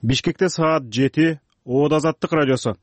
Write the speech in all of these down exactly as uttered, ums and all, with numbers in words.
Бишкекте саат жети, Оод Азаттык радиосу.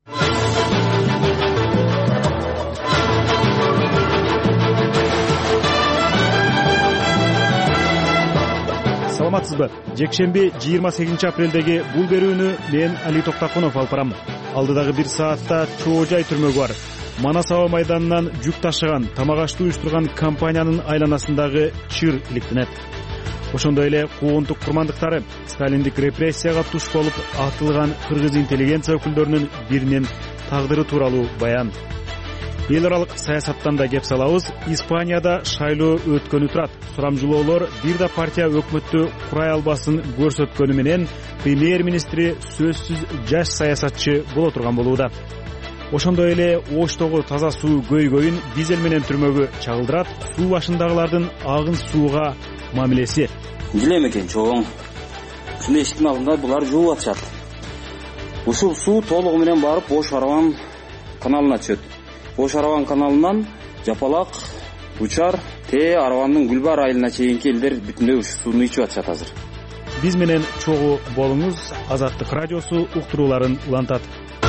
Саламатсызбы? Жекшемби жыйырма сегизинчи апрелдеги бул берүүнү мен Али Токтакунов алып барам. Алдыдагы бир саатта чоо жай түрмөгү бар. Манас аба майданынан жүк ташыган, тамак ашты уюштурган компаниянын айланасындагы чыр иликтенет. Ошондой эле куугунтук курмандыктары сталиндик репрессияга туш болуп атылган кыргыз интеллигенция өкүлдөрүнүн биринин тагдыры тууралуу баян. Эл аралык саясаттан да кеп салабыз. Испанияда шайлоо өткөнү турат. Сурамжылоолор бир да партия өкмөттү курай албасын көрсөткөнү менен премьер-министри сөзсүз жаш саясатчы боло турган болууда. Ошондой эле Оштогу таза суу көйгөйүн дизель менен түрмөгү чагылдырат. Суу башындагылардын агын сууга мамилеси. Билем экен чоң. Ушундай эшиктин алдында булар жууп атышат. Ушул суу толугу менен барып Бош Арабан каналына түшөт. Бош Арабан каналынан Жапалак, Учар, Те Арабандын Гүлбар айылына чейинки элдер бүтүндөй ушул сууну ичип атышат азыр. Биз менен чогуу болуңуз. Азаттык радиосу уктурууларын улантат.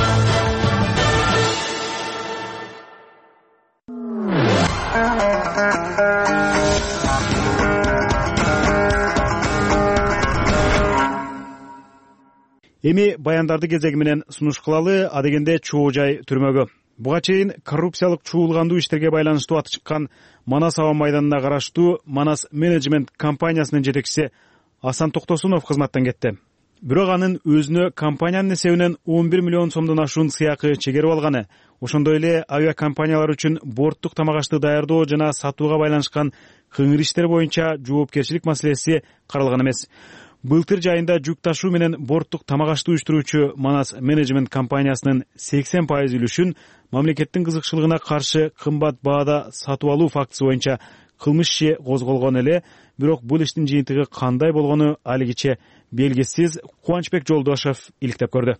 Эми баяндарды кезеги менен сунуш кылалы. Адегенде чоо жай түрмөгү. Буга чейин коррупциялык чуулгандуу иштерге байланыштуу аты чыккан Манас аба майданына караштуу Манас менеджмент компаниясынын жетекчиси Асан Токтосунов кызматтан кетти. Бирок анын өзүнө компаниянын эсебинен он бир миллион сомдон ашуун сыйакы чегерип алганы, ошондой эле авиакомпаниялар үчүн борттук тамак ашты даярдоо жана сатууга байланышкан кыңыр иштер боюнча жоопкерчилик маселеси каралган эмес. Былтыр жайында жүк ташуу менен борттук тамак ашты уюштуруучу Манас менеджмент компаниясынын сексен пайыз үлүшүн мамлекеттин кызыкчылыгына каршы кымбат баада сатып алуу фактысы боюнча кылмыш иши козголгон эле, бирок бул иштин жыйынтыгы кандай болгону алигиче белгисиз. Кубанычбек Жолдошев иликтеп көрдү.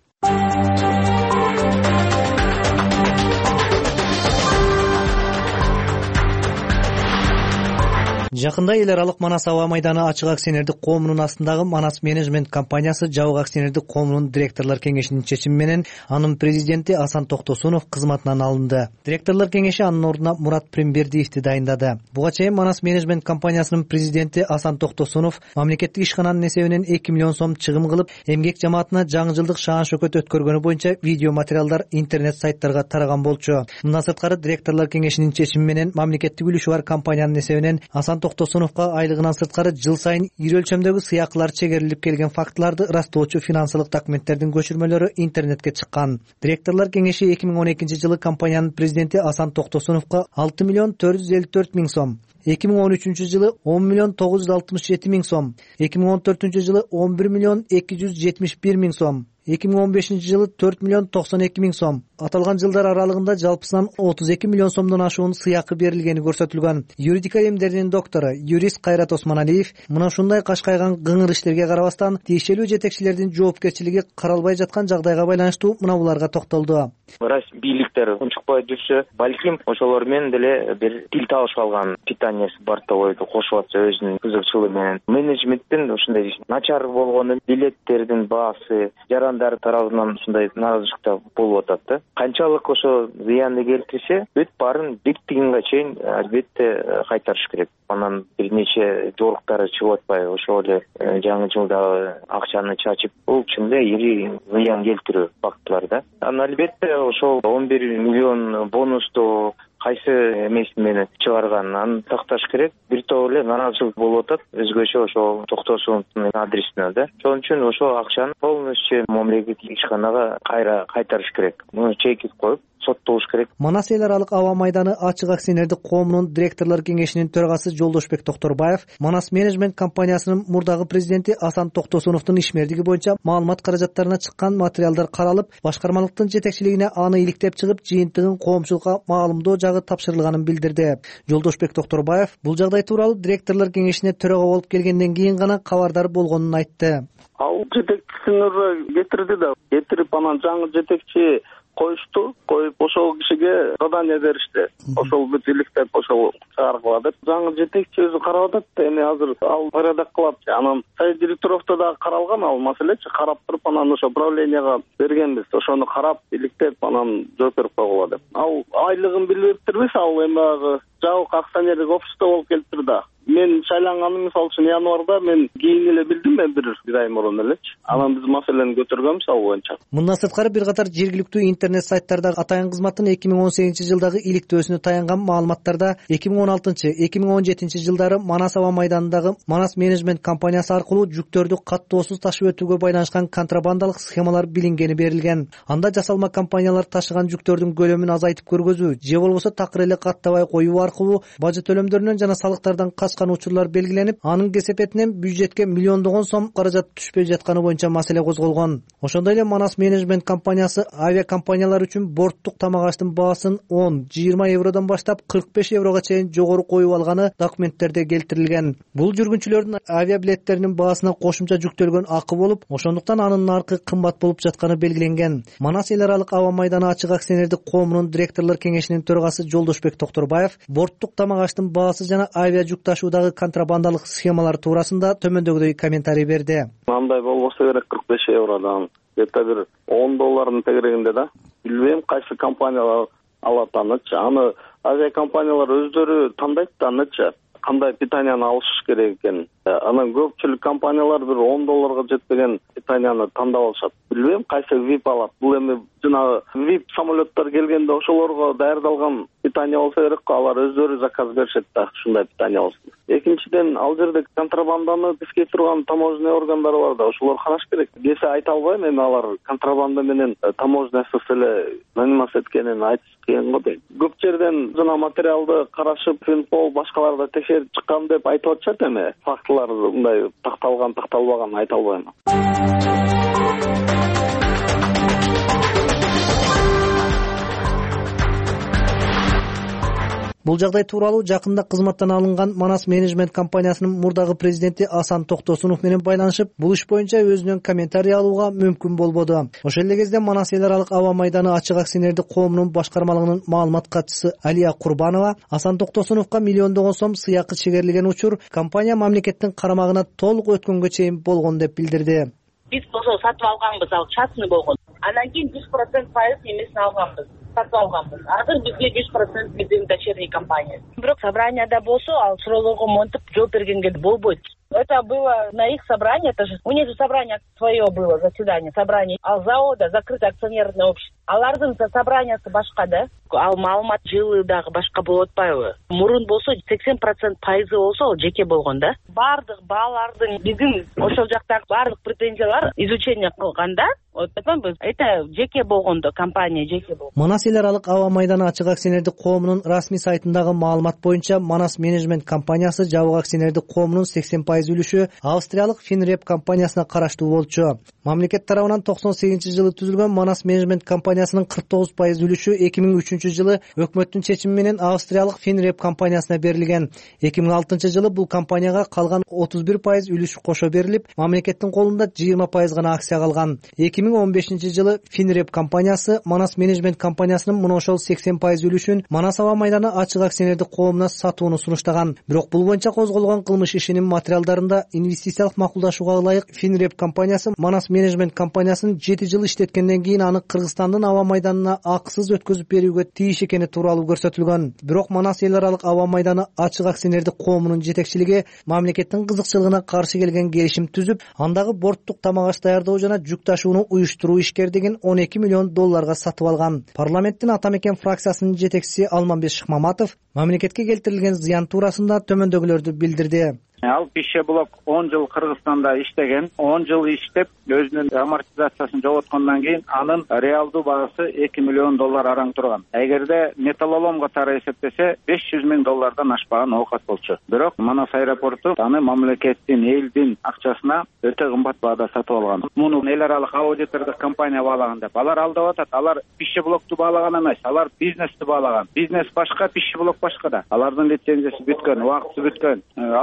Жакында эл аралык Манас аба майданы ачык акционердик коомунун астындагы Манас менеджмент компаниясы жабык акционердик коомунун директорлор кеңешинин чечими менен анын президенти Асан Токтосунов кызматынан алынды. Директорлор кеңеши анын ордуна Мурат Прембердиевди дайындады. Буга чейин Манас менеджмент компаниясынын президенти Асан Токтосунов мамлекеттик ишкананын эсебинен эки миллион сом чыгым кылып, эмгек жамаатына жаңы жылдык шаан шөкөт өткөргөнү боюнча видео материалдар интернет сайттарга тараган болчу. Мындан сырткары директорлор кеңешинин чечими менен мамлекеттик үлүшү бар компаниянын эсебинен Асан Токтосуновго айлыгынан сырткары жыл сайын ири өлчөмдөгү сыякылар чегерилип келген фактыларды ырастоочу финансылык документтердин көчүрмөлөрү интернетке чыккан. Директорлор кеңеши эки миң он экинчи жылы компаниянын президенти Асан Токтосуновго алты миллион төрт жүз элүү төрт миң сом, эки миң он үчүнчү жылы он миллион тогуз жүз алтымыш жети миң сом, эки миң он төртүнчү жылы он бир миллион эки жүз жетимиш бир миң сом, эки миң он бешинчи жылы төрт миллион токсон эки миң сом. Аталган жылдар аралыгында жалпысынан отуз эки миллион сомдон ашуун сыякы берилгени көрсөтүлгөн. Юридика илимдеринин доктору, юрист Кайрат Осмоналиев мына ушундай кашкайган кыңыр иштерге карабастан тиешелүү жетекчилердин жоопкерчилиги каралбай жаткан жагдайга байланыштуу мына буларга токтолду. Бийликтер унчукпай жүрсө, балким ошолор менен деле бир тил табышып алган питаниясы бар деп ойду, кошуп атса өзүнүн кызыкчылыгы менен. Менеджменттин ушундай начар болгону, билеттердин баасы, жарандар тарабынан ушундай нааразычылыктар болуп атат да. Канчалык ошо зыянды келтирсе, бүт баарын бир тыйынга чейин албетте кайтарыш керек. Анан бир нече жоруктары чыгып атпай, ошол эле жаңы жылда акчаны чачып, бул чында ири зыян келтирүү фактылар да. Анан албетте ошол он бир миллион бонусту кайсы эмес менен чыгарганын такташ керек. Бир топ эле нааразычылык болуп атат, өзгөчө ошол Токтосуновдун адресине да. Ошон үчүн ошол акчаны полностью мамлекеттик ишканага кайра кайтарыш керек. Муну чекип коюп соттолуш керек. Манас эл аралык аба майданы ачык акционердик коомунун директорлор кеңешинин төрагасы Жолдошбек Токторбаев Манас менеджмент компаниясынын мурдагы президенти Асан Токтосуновдун ишмердиги боюнча маалымат каражаттарына чыккан материалдар каралып, башкармалыктын жетекчилигине аны иликтеп чыгып, жыйынтыгын коомчулукка маалымдоо жагы тапшырылганын билдирди. Жолдошбек Токторбаев бул жагдай тууралуу директорлор кеңешине төрага болуп келгенден кийин гана кабардар болгонун айтты. Ал жетекчисин кетирди да, кетирип анан жаңы жетекчи коюшту, коюп ошол кишиге задание беришти. Ошол бүт иликтеп ошол чыгаргыла деп. Жаңы жетекчи өзү карап атат, эми азыр ал порядок кылат. Анан совет директоровдо да каралган ал маселечи, карап туруп анан ошо управленияга бергенбиз. Ошону карап, иликтеп анан жооп берип койгула деп. Ал айлыгын билбептирбиз, ал эми агы жабык акционерлик общество болуп келиптир да. Мен шайланганым мисалы үчүн январда мен кийин эле билдим, мен бир бир ай мурун элечи. Анан биз маселени көтөргөнбүз ал боюнча. Мындан сырткары бир катар жергиликтүү интернет сайттардагы атайын кызматтын эки миң он сегизинчи жылдагы иликтөөсүнө таянган маалыматтарда эки миң он алтынчы — эки миң он жетинчи жылдары Манас аба майданындагы Манас менеджмент компаниясы аркылуу жүктөрдү каттоосуз ташып өтүүгө байланышкан контрабандалык схемалар билингени берилген. Анда жасалма компаниялар ташыган жүктөрдүн көлөмүн азайтып көргөзүү же болбосо такыр эле каттабай коюу аркылуу бажы төлөмдөрүнөн жана салыктардан качкан учурлар белгиленип, анын кесепетинен бюджетке миллиондогон сом каражат түшпөй жатканы боюнча маселе козголгон. Ошондой эле Манас менеджмент компаниясы авиакомпаниялар үчүн борттук тамак аштын баасын он — жыйырма евродон баштап кырк беш еврого чейин жогору коюп алганы документтерде келтирилген. Бул жүргүнчүлөрдүн авиабилеттеринин баасына кошумча жүктөлгөн акы болуп, ошондуктан анын наркы кымбат болуп жатканы белгиленген. Манас эл аралык аба майданы ачык акционердик коомунун директорлор кеңешинин төрагасы Жолдошбек Токторбаев борттук тамак аштын баасы жана авиа жүк ташуудагы контрабандалык схемалар туурасында төмөндөгүдөй комментарий берди. Андай болбосо керек кырк беш евродон, где-то бир он доллардын тегерегинде да. Билбейм кайсы компаниялар алат анычы. Аны авиакомпаниялар өздөрү тандайт да анычы. Кандай питанияны алышыш керек экенин. Анан көпчүлүк компаниялар бир он долларга жетпеген питанияны тандап алышат. Билбейм кайсы вип алат. Бул эми жана вип самолеттер келгенде ошолорго даярдалган питания болсо керек, алар өздөрү заказ беришет да, ушундай питания болсун. Экинчиден, ал жерде контрабанданы тискей турган таможенный органдары бар да, ошолор караш керек. Кесе айта албайм, эми алар контрабанда менен таможнясыз эле заниматься эткенин айтыш кыйын го дейм. Көп жерден жана материалды карашып, Финпол башкаларда текшерип чыккан деп айтып атышат, эми фактылар мындай такталган, такталбаган айта албайм. Бул жагдай тууралуу жакында кызматтан алынган Манас менеджмент компаниясынын мурдагы президенти Асан Токтосунов менен байланышып, бул иш боюнча өзүнөн комментарий алууга мүмкүн болбоду. Ошол эле кезде Манас эл аралык аба майданы ачык акционердик коомунун башкармалыгынын маалымат катчысы Алия Курбанова Асан Токтосуновго миллиондогон сом сыйакы чегерилген учур компания мамлекеттин карамагына толук өткөнгө чейин болгон деп билдирди. Биз ошол сатып алганбыз, ал частный болгон. Анан кийин жүз процент пайыз эмесин алганбыз. Сатып алганбыз. Азыр бизге жүз процент биздин дочерний компания. Бирок собранияда болсо, ал суроолорго монтип жооп бергенге болбойт. Это было на их собрании, это же у них же собрание свое было, заседание, собрание. Ал завода закрыто акционерное общество. Алардын собраниясы башка да. Ал маалымат жылы дагы башка болуп атпайбы? Мурун болсо сексен процент пайызы болсо ал жеке болгон да. Бардык баалардын биздин ошол жактагы бардык претензиялар изучение кылганда, вот это жеке болгондо, компания жеке болгон. Манас эл аралык аба майданы ачык акционердик коомунун расмий сайтындагы маалымат боюнча Манас менеджмент компаниясы жабык акционердик коомунун сексен пайыз үлүшү австриялык Финреп компаниясына караштуу болчу. Мамлекет тарабынан токсон сегизинчи жылы түзүлгөн Манас менеджмент компаниясынын кырк тогуз пайыз үлүшү эки миң үчүнчү жылы өкмөттүн чечими менен австриялык Финреп компаниясына берилген. эки миң алтынчы жылы бул компанияга калган отуз бир пайыз үлүш кошо берилип, мамлекеттин колунда жыйырма пайыз гана акция калган. эки миң он бешинчи жылы Финреп компаниясы Манас менеджмент компаниясынын мына ошол сексен пайыз үлүшүн Манас аба майданы ачык акционердик коомуна сатууну сунуштаган. Бирок бул боюнча козголгон кылмыш ишинин материалдарында инвестициялык макулдашууга ылайык Финреп компаниясы Манас менеджмент компаниясын жети жыл иштеткенден кийин аны Кыргызстандын аба майданына акысыз өткөзүп берүүгө тийиш экени тууралуу көрсөтүлгөн. Бирок Манас эл аралык аба майданы ачык акционердик коомунун жетекчилиги мамлекеттин кызыкчылыгына каршы келген келишим түзүп, андагы борттук тамак аш даярдоо жана жүк ташууну уюштуруу ишкердигин он эки миллион долларга сатып алган. Парламенттин Ата мекен фракциясынын жетекчиси Алманбек Шыкмаматов мамлекетке келтирилген зыян туурасында төмөндөгүлөрдү билдирди. Ал пищеблок он жыл Кыргызстанда иштеген, он жыл иштеп, өзүнүн амортизациясын жоготкондон кийин анын реалдуу баасы эки миллион доллар араң турган. Эгерде металлолом катары эсептесе беш жүз миң доллардан ашпаган оокат болчу. Бирок Манас аэропорту аны мамлекеттин, элдин акчасына өтө кымбат баада сатып алган. Муну эл аралык аудитордук компания баалаган деп. Алар алдап атат, алар пищеблокту баалаган эмес, алар бизнести баалаган. Бизнес башка, пищеблок башка да. Алардын лицензиясы бүткөн, убакыты бүткөн. Аларды айдаш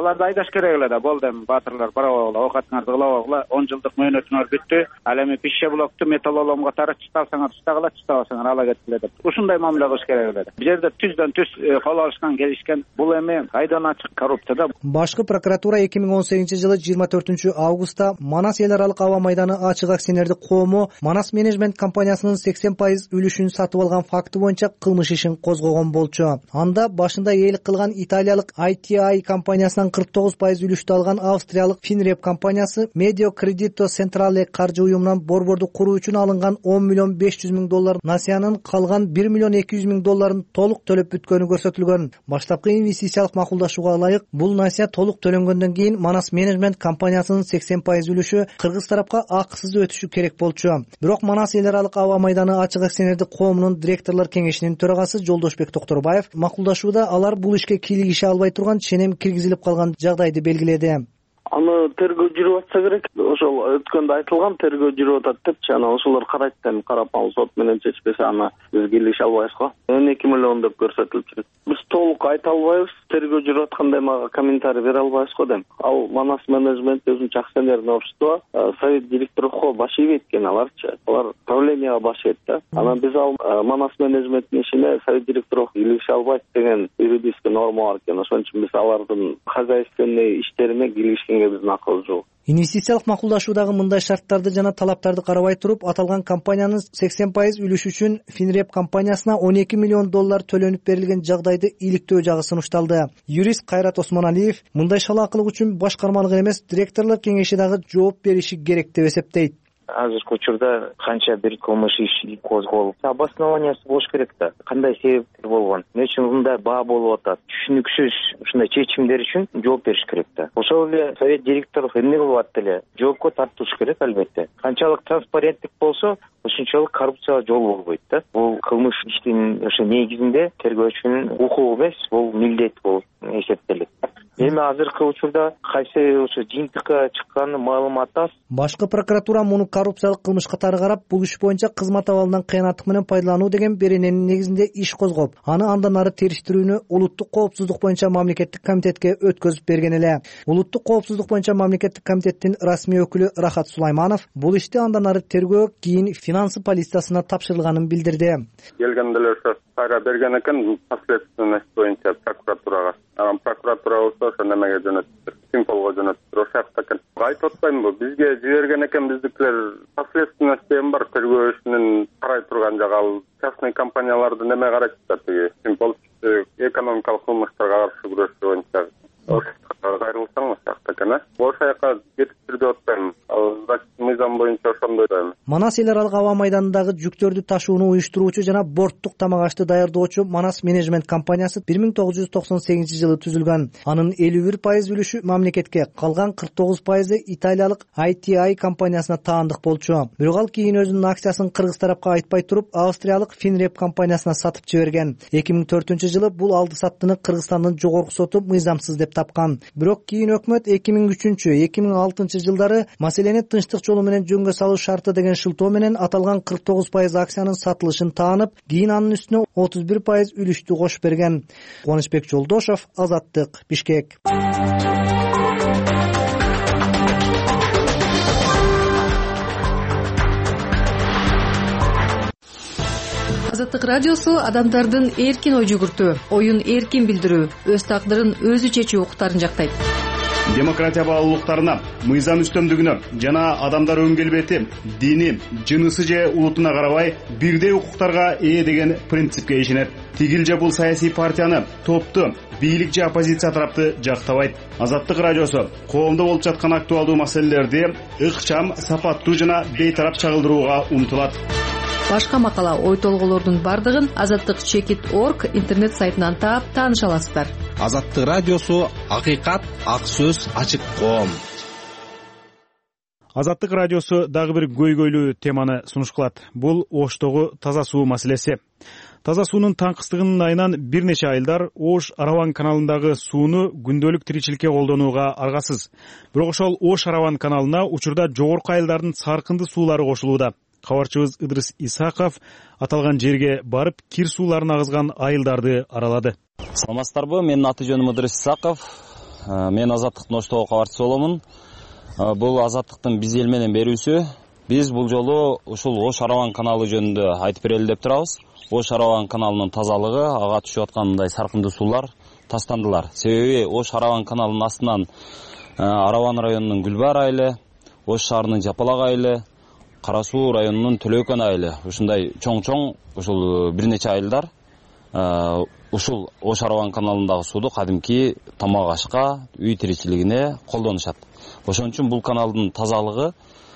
керек эле да. Болду эми баатырлар барабагыла оокатыңарды кылабагыла. он жылдык мөөнөтүңөр бүттү. Ал эми пища блокту металлолом катары чыталсаңар чытагыла, чытабасаңар ала кеткиле деп. Ушундай мамиле кылыш керек эле. Бул жерде түздөн түз кол алышкан, келишкен. Бул эми айдан ачык коррупция да. Башкы прокуратура эки миң он сегизинчи жылы жыйырма төртүнчү августта Манас эл аралык аба майданы ачык акционердик коому Манас менежмент компаниясынын сексен пайыз үлүшүн сатып алган факты боюнча кылмыш ишин козгогон болчу. Анда башында ээлик кылган италиялык ай ти ай компаниясынан кырк тогуз пайыз үлүштү алган австриялык Finrep компаниясы Medio Credito Centrale каржы уюмунан борборду куруу үчүн алынган он миллион беш жүз миң доллар насыянын калган бир миллион эки жүз миң долларын толук төлөп бүткөнү көрсөтүлгөн. Баштапкы инвестициялык макулдашууга ылайык бул насыя толук төлөнгөндөн кийин Манас менежмент компаниясынын сексен пайыз үлүшү кыргыз тарапка акысыз өтүшү керек болчу. Бирок Манас эл аралык аба майданы ачык акционердик коомунун директорлор кеңешинин төрагасы Жолдошбек Токторбаев макулдашууда алар бул ишке кийлигише албай турган ченем киргизилип калган жагдайды белгиледи. Аны тергөө жүрүп атса керек. Ошол өткөндө айтылган тергөө жүрүп атат депчи, анан ошолор карайт деп карапал сот менен чечпесе аны биз кийлигише албайбыз го. он эки миллион деп көрсөтүлүп жүрөт. Биз толук айта албайбыз, тергөө жүрүп аткандай мага комментарий бере албайбыз го дейм. Ал Манас менежмент өзүнчө акционерный общество, совет директорго баш ийбейт экен аларчы. Алар правленияга баш ийет да. Анан биз ал Манас менежменттин ишине совет директорго кийлигише албайт деген юридический норма бар экен. Ошон үчүн биз алардын хозяйственный иштерине кийлигишкенге биздин акыбыз жок. Инвестициялык макулдашуудагы мындай шарттарды жана талаптарды карабай туруп, аталган компаниянын сексен пайыз үлүшү үчүн Finrep компаниясына он эки миллион доллар төлөнүп берилген жагдайды иликтөө жагы сунушталды. Юрист Кайрат Осмоналиев мындай шалаакылык үчүн башкармалык эмес, директорлор кеңеши дагы жооп бериши керек деп эсептейт. Азыркы учурда канча бир кылмыш иш козголуп, обоснованиясы болуш керек да. Кандай себептер болгон, эмне үчүн мындай баа болуп атат, түшүнүксүз ушундай чечимдер үчүн жооп бериш керек да. Ошол эле совет директору эмне кылып атты эле, жоопко тартылыш керек албетте. Канчалык транспаренттик болсо, ошончолук коррупцияга жол болбойт да. Бул кылмыш иштин ошо негизинде тергөөчүнүн укугу эмес, бул милдет болуп эсептелет. Эми азыркы учурда кайсы ошо жыйынтыкка чыкканы маалымат аз. Башкы прокуратура муну коррупциялык кылмыш катары карап, бул иш боюнча кызмат абалынан кыянаттык менен пайдалануу деген берененин негизинде иш козгоп, аны андан ары териштирүүнү улуттук коопсуздук боюнча мамлекеттик комитетке өткөзүп берген эле. Улуттук коопсуздук боюнча мамлекеттик комитеттин расмий өкүлү Рахат Сулайманов бул ишти андан ары тергөө, кийин финансы полициясына тапшырылганын билдирди. Келгенде эле ошо кайра берген экен последственность боюнча прокуратурага. Анан прокуратура болсо ошо немеге жөнөттү, Симполго жөнөттү. Ошо жакта экен. Айтып атпаймынбы, бизге жиберген экен биздикилер последственность деген бар, тергөө ишинин карай турган жагы. Ал частный компанияларды неме карайт да, тиги Симпол экономикалык кылмыштарга каршы күрөшүү боюнча. Ошо кайрылсаң ошо жакта экен, э? Ошо жака кетиптир деп атпаймын. Ал мыйзам боюнча ошондой да. Манас эл аралык аба майданындагы жүктөрдү ташууну уюштуруучу жана борттук тамак ашты даярдоочу Манас менежмент компаниясы бир миң тогуз жүз токсон сегизинчи жылы түзүлгөн. Анын элүү бир пайыз үлүшү мамлекетке, калган кырк тогуз пайызы италиялык ай ти ай компаниясына таандык болчу. Бирок ал кийин өзүнүн акциясын кыргыз тарапка айтпай туруп, австриялык Finrep компаниясына сатып жиберген. эки миң төртүнчү жылы бул алды саттыны Кыргызстандын жогорку соту мыйзамсыз деп тапкан. Бирок кийин өкмөт эки миң үчүнчү эки миң алтынчы жылдары маселени тынчтык жолу менен жөнгө салуу шарты деген шылтоо менен аталган кырк тогуз пайыз акциянын сатылышын таанып, кийин анын үстүнө отуз бир пайыз үлүштү кошуп берген. Кубанычбек Жолдошов, Азаттык, Бишкек. Азаттык радиосу адамдардын эркин ой жүгүртүү, оюн эркин билдирүү, өз тагдырын өзү чечүү укуктарын жактайт. Демократия баалуулуктарына, мыйзам үстөмдүгүнө жана адамдар өн келбети, дини, жынысы же улутуна карабай бирдей укуктарга ээ деген принципке ишенет. Тигил же бул саясий партияны, топту, бийлик же оппозиция тарапты жактабайт. Азаттык радиосу коомдо болуп жаткан актуалдуу маселелерди ыкчам, сапаттуу жана бейтарап чагылдырууга умтулат. Башка макала, ой толголордун бардыгын азаттык чекит точка орг интернет сайтынан таап тааныша аласыздар. Азаттык радиосу акыйкат, ак сөз, ачык коом. Азаттык радиосу дагы бир көйгөйлүү теманы сунуш кылат. Бул Оштогу таза суу маселеси. Таза суунун таңкыстыгынын айынан бир нече айылдар Ош Араван каналындагы сууну күндөлүк тиричиликке колдонууга аргасыз. Бирок ошол Ош Араван каналына учурда жогорку айылдардын саркынды суулары кошулууда. Кабарчыбыз Ыдрыс Исаков аталган жерге барып, кир сууларын агызган айылдарды аралады. Саламатсыздарбы? Менин аты жөнүм Ыдрыс Исаков. мен Азаттыктын Оштогу кабарчысы боломун. Бул Азаттыктын биз эл менен берүүсү. Биз бул жолу ушул Ош Араван каналы жөнүндө айтып берели деп турабыз. Ош Араван каналынын тазалыгы, ага түшүп аткан мындай саркынды суулар тастандылар. Себеби Ош Араван каналынын астынан Араван районунун Гүлбар айылы, Ош шаарынын Жапалак айылы, Кара Суу районунун Төлөкөн айылы ушундай чоң-чоң ушул бир нече айылдар ушул Ош Араван каналындагы сууду кадимки тамак ашка, үй тиричилигине колдонушат. Ошон үчүн бул каналдын тазалыгы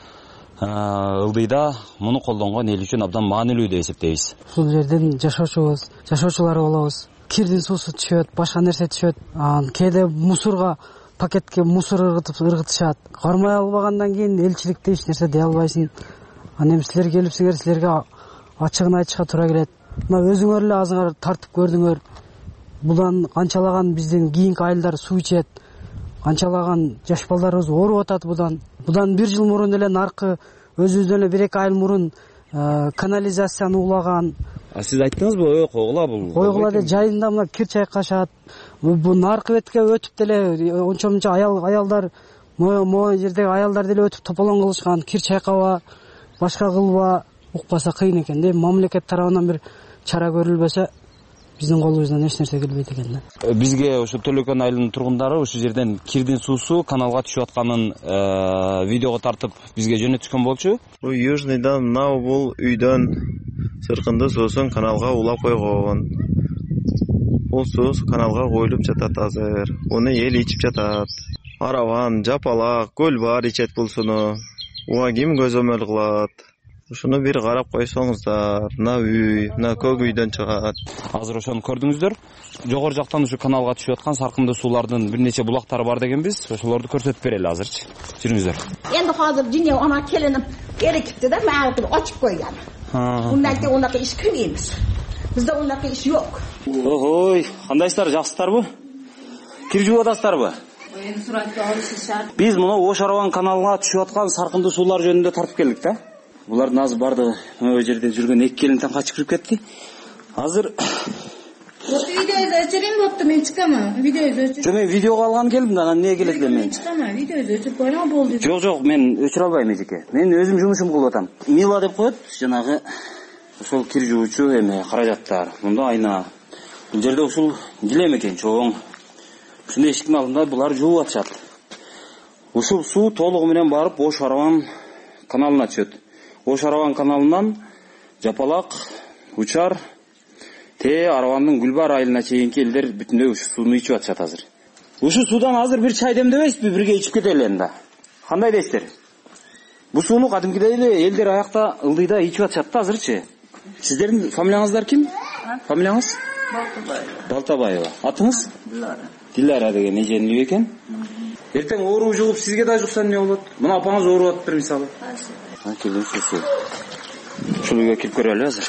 ылдыйда муну колдонгон эл үчүн абдан маанилүү деп эсептейбиз. Ушул жерден жашоочубуз, жашоочулар болобуз. Кирдин суусу түшөт, башка нерсе түшөт. Кээде мусорго, пакетке мусор ыргытып ыргытышат. Кармай албагандан кийин элчиликте эч нерсе дей албайсың. Анан силер келипсиңер, силерге ачыгын айтышка туура келет. Мына өзүңөр эле азыңар тартып көрдүңөр. Будан канчалаган биздин кийинки айылдар суу ичет. Канчалаган жаш балдарыбыз ооруп атат будан. Будан бир жыл мурун эле наркы өзүбүздөн эле бир эки айыл мурун канализацияны улаган. А сиз айттыңызбы, койгула бул? Койгула деп жайында мына кир чайкашат. Бул наркы бетке өтүп деле ончо-мунча аял аялдар могу жердеги аялдар деле өтүп тополоң кылышкан. Кир чайкаба, башка кылба, укпаса кыйын экен да. Мамлекет тарабынан бир чара көрүлбөсө биздин колубуздан эч нерсе келбейт экен да. Бизге ошо Төлөкөн айылынын тургундары ушул жерден кирдин суусу каналга түшүп атканын видеого тартып бизге жөнөтүшкөн болчу. Бул Южныйдан мына бул үйдөн сыркынды суусун каналга улап койгон. Бул суу каналга коюлуп жатат азыр. Уну эл ичип жатат. Араван, Жапалак, Гүлбар ичет бул сууну. Буга ким көзөмөл кылат? Ушуну бир карап койсоңуздар. Мына үй, мына көк үйдөн чыгат. Азыр ошону көрдүңүздөр. Жогору жактан ушу каналга түшүп аткан саркынды суулардын бир нече булактары бар дегенбиз. Ошолорду көрсөтүп берели азырчы. Жүрүңүздөр. Эndi hozir жине ана келиним эрекипти да, мага ачып койгон. Bundan keyin unaqa ish qilmaymiz. Bizda unaqa ish yo'q. Ой, кандайсыздар, жакшысыздарбы? Кир жууп атасыздарбы? Эми суратты алыш шарт. Биз мына Ош Араван каналына түшүп аткан саркынды суулар жөнүндө тартып келдик да. Булардын азыр бардыгы могу жерде жүргөн эки келин тең качып кирип кетти. Азыр Вот видеоду өчүрөм болупту, мен чыкамын. Видеоду өчүр. Жок, мен видеого алган келдим да, анан эмне келет эле мен? Чыкамын, видеоду өчүрүп койгон болду. Жок, жок, мен өчүрө албайм эжеке. Мен өзүм жумушум кылып атам. Мила деп коет, жанагы ошол кир жуучу эме каражаттар. Мында айна. Бул жерде ушул килем экен, чоң. Ушундай эшиктин алдында булар жууп атышат. Ушул суу толугу менен барып Ош Араван каналына түшөт. Ош Араван каналынан Жапалак, Учар, Те Аравандын Гүлбар айылына чейинки элдер бүтүндөй ушул сууну ичип атышат азыр. Ушул суудан азыр бир чай демдебейсизби, бирге ичип кетели энди. Кандай дейсиздер? Бул сууну кадимкидей эле элдер аякта ылдыйда ичип атышат да азырчы. Сиздердин фамилияңыздар ким? Фамилияңыз? Балтабаева. Балтабаева. Атыңыз? Дилара. Дилара деген эженүү экен. Эртең оору жугуп сизге да жукса эмне болот? Мына апаңыз ооруп атыптыр мисалы. Ha, келин суусу. Ушул үйгө кирип көрөлү азыр.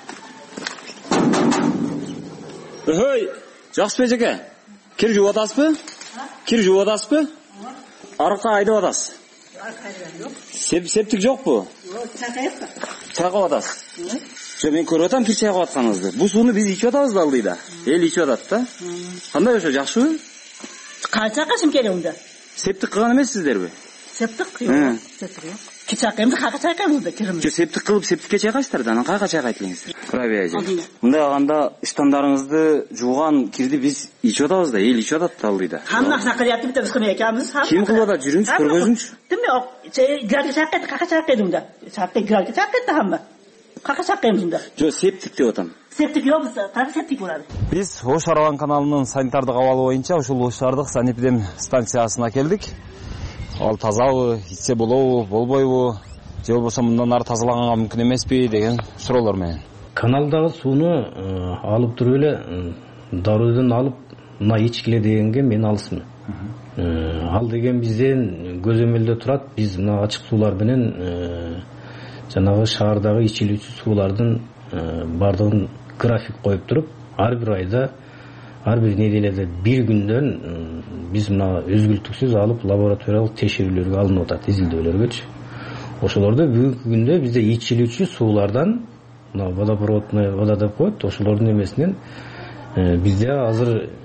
Ой, жакшыбы эжеке? Кир жууп атасызбы? Кир жууп атасызбы? Арыкка айдап атасыз? Сеп септик жокпу? Жок, чайкайып. Чайкап атасыз? Жок, мен көрүп атам кир чайкап атканыңызды. Бул сууну биз ичип атабыз да алдыйда. Эл ичип атат да. Кандай ошо, жакшыбы? Канча кашым келемди? Септик кылган эмессиздерби? Септик кылып. Септик. Чайкаймыз, кайка чайкаймыз да киримиз. Жо септик кылып септикке чайкайсыздар да, анан кайка чайкайт элеңиздер? Рабия эже. Мындай алганда ыштандарыңызды жууган кирди биз ичип атабыз да, эл ичип атат алдыйда. Хамма чакырып биз кыме экенбиз. Ким кылып атат, жүрүңүз, көргөзүңүз. Деме, градка чайкайт, кайка чайкайдым да. Чайкайт, градка чайкайт да хамма. Кайка чайкаймыз да. Жо септик деп атам. Септик жок, кайка септик болот. Биз Ош Араван каналынын санитардык абалы боюнча ушул Ош шаардык санэпидем станциясына келдик. Ал тазабы, ичсе болобу, болбойбу, же болбосо мындан ары тазалаганга мүмкүн эмеспи деген суроолор менен. Каналдагы сууну алып туруп эле даруудон алып мына ичкиле дегенге мен алысмын. Ал деген бизден көзөмөлдө турат. Биз мына ачык суулар менен жанагы шаардагы ичилүүчү суулардын бардыгын график коюп туруп, ар бир айда, ар бир неделеде бир күндөн биз мына өзгүлтүксүз алып лабораториялык текшерүүлөргө алынып атат, изилдөөлөргөчү. Ошолордо бүгүнкү күндө бизде ичилүүчү суулардан мына водопроводный вода деп коет, ошолордун эмесинен бизде азыр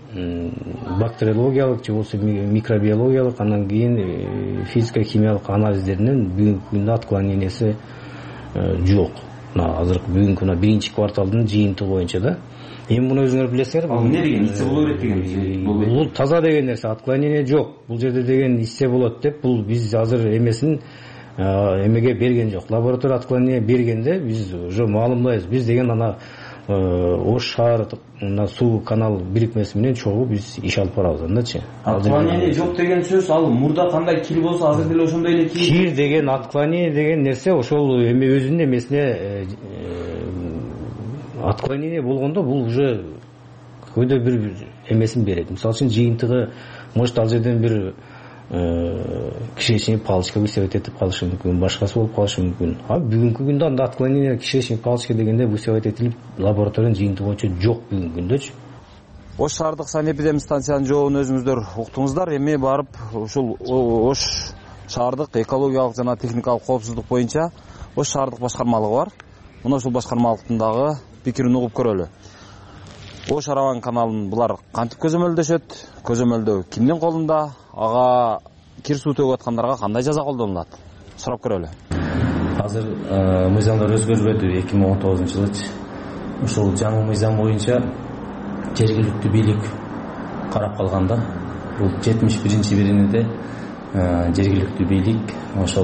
бактериологиялык же болбосо микробиологиялык, анан кийин физика химиялык анализдеринен бүгүнкү күндө отклонениясы жок. Мына азыркы бүгүнкү мына биринчи кварталдын жыйынтыгы боюнча да. Эми муну өзүңөр билесиңер. Ал эмне деген иссе боло берет деген? Бул таза деген нерсе, отклонение жок. Бул жерде деген иссе болот деп, бул биз азыр эмесин эмеге берген жок. Лаборатория отклонение бергенде биз уже маалымдайбыз. Биз деген ана Ош шаар мына суу канал бирикмеси менен чогуу биз иш алып барабыз андачы. Отклонение жок деген сөз ал мурда кандай кир болсо азыр деле ошондой эле кир. Кир деген отклонение деген нерсе ошол эме өзүнүн эмесине отклонение болгондо бул уже көйдө бир эмесин берет. Мисалы үчүн жыйынтыгы может ал жерден бир кишечный палочка высевать этип калышы мүмкүн, башкасы болуп калышы мүмкүн. А бүгүнкү күндө анда отклонение кишечный палочка дегенде высевать этилип лабораториянын жыйынтыгы боюнча жок бүгүнкү күндөчү. Ош шаардык санэпидемия станциянын жообун өзүңүздөр уктуңуздар. Эми барып ушул Ош шаардык экологиялык жана техникалык коопсуздук боюнча Ош шаардык башкармалыгы бар. Мына ушул башкармалыктын дагы пикирин угуп көрөлү. Ош Араван каналын булар кантип көзөмөлдөшөт? Көзөмөлдөө кимдин колунда? Ага кир суу төгүп аткандарга кандай жаза колдонулат? Сурап көрөлү. Азыр мыйзамдар өзгөрбөдү эки миң он тогузунчу жылы. Ушул жаңы мыйзам боюнча жергиликтүү бийлик карап калганда, бул жетимиш биринчи бириниде жергиликтүү бийлик ошол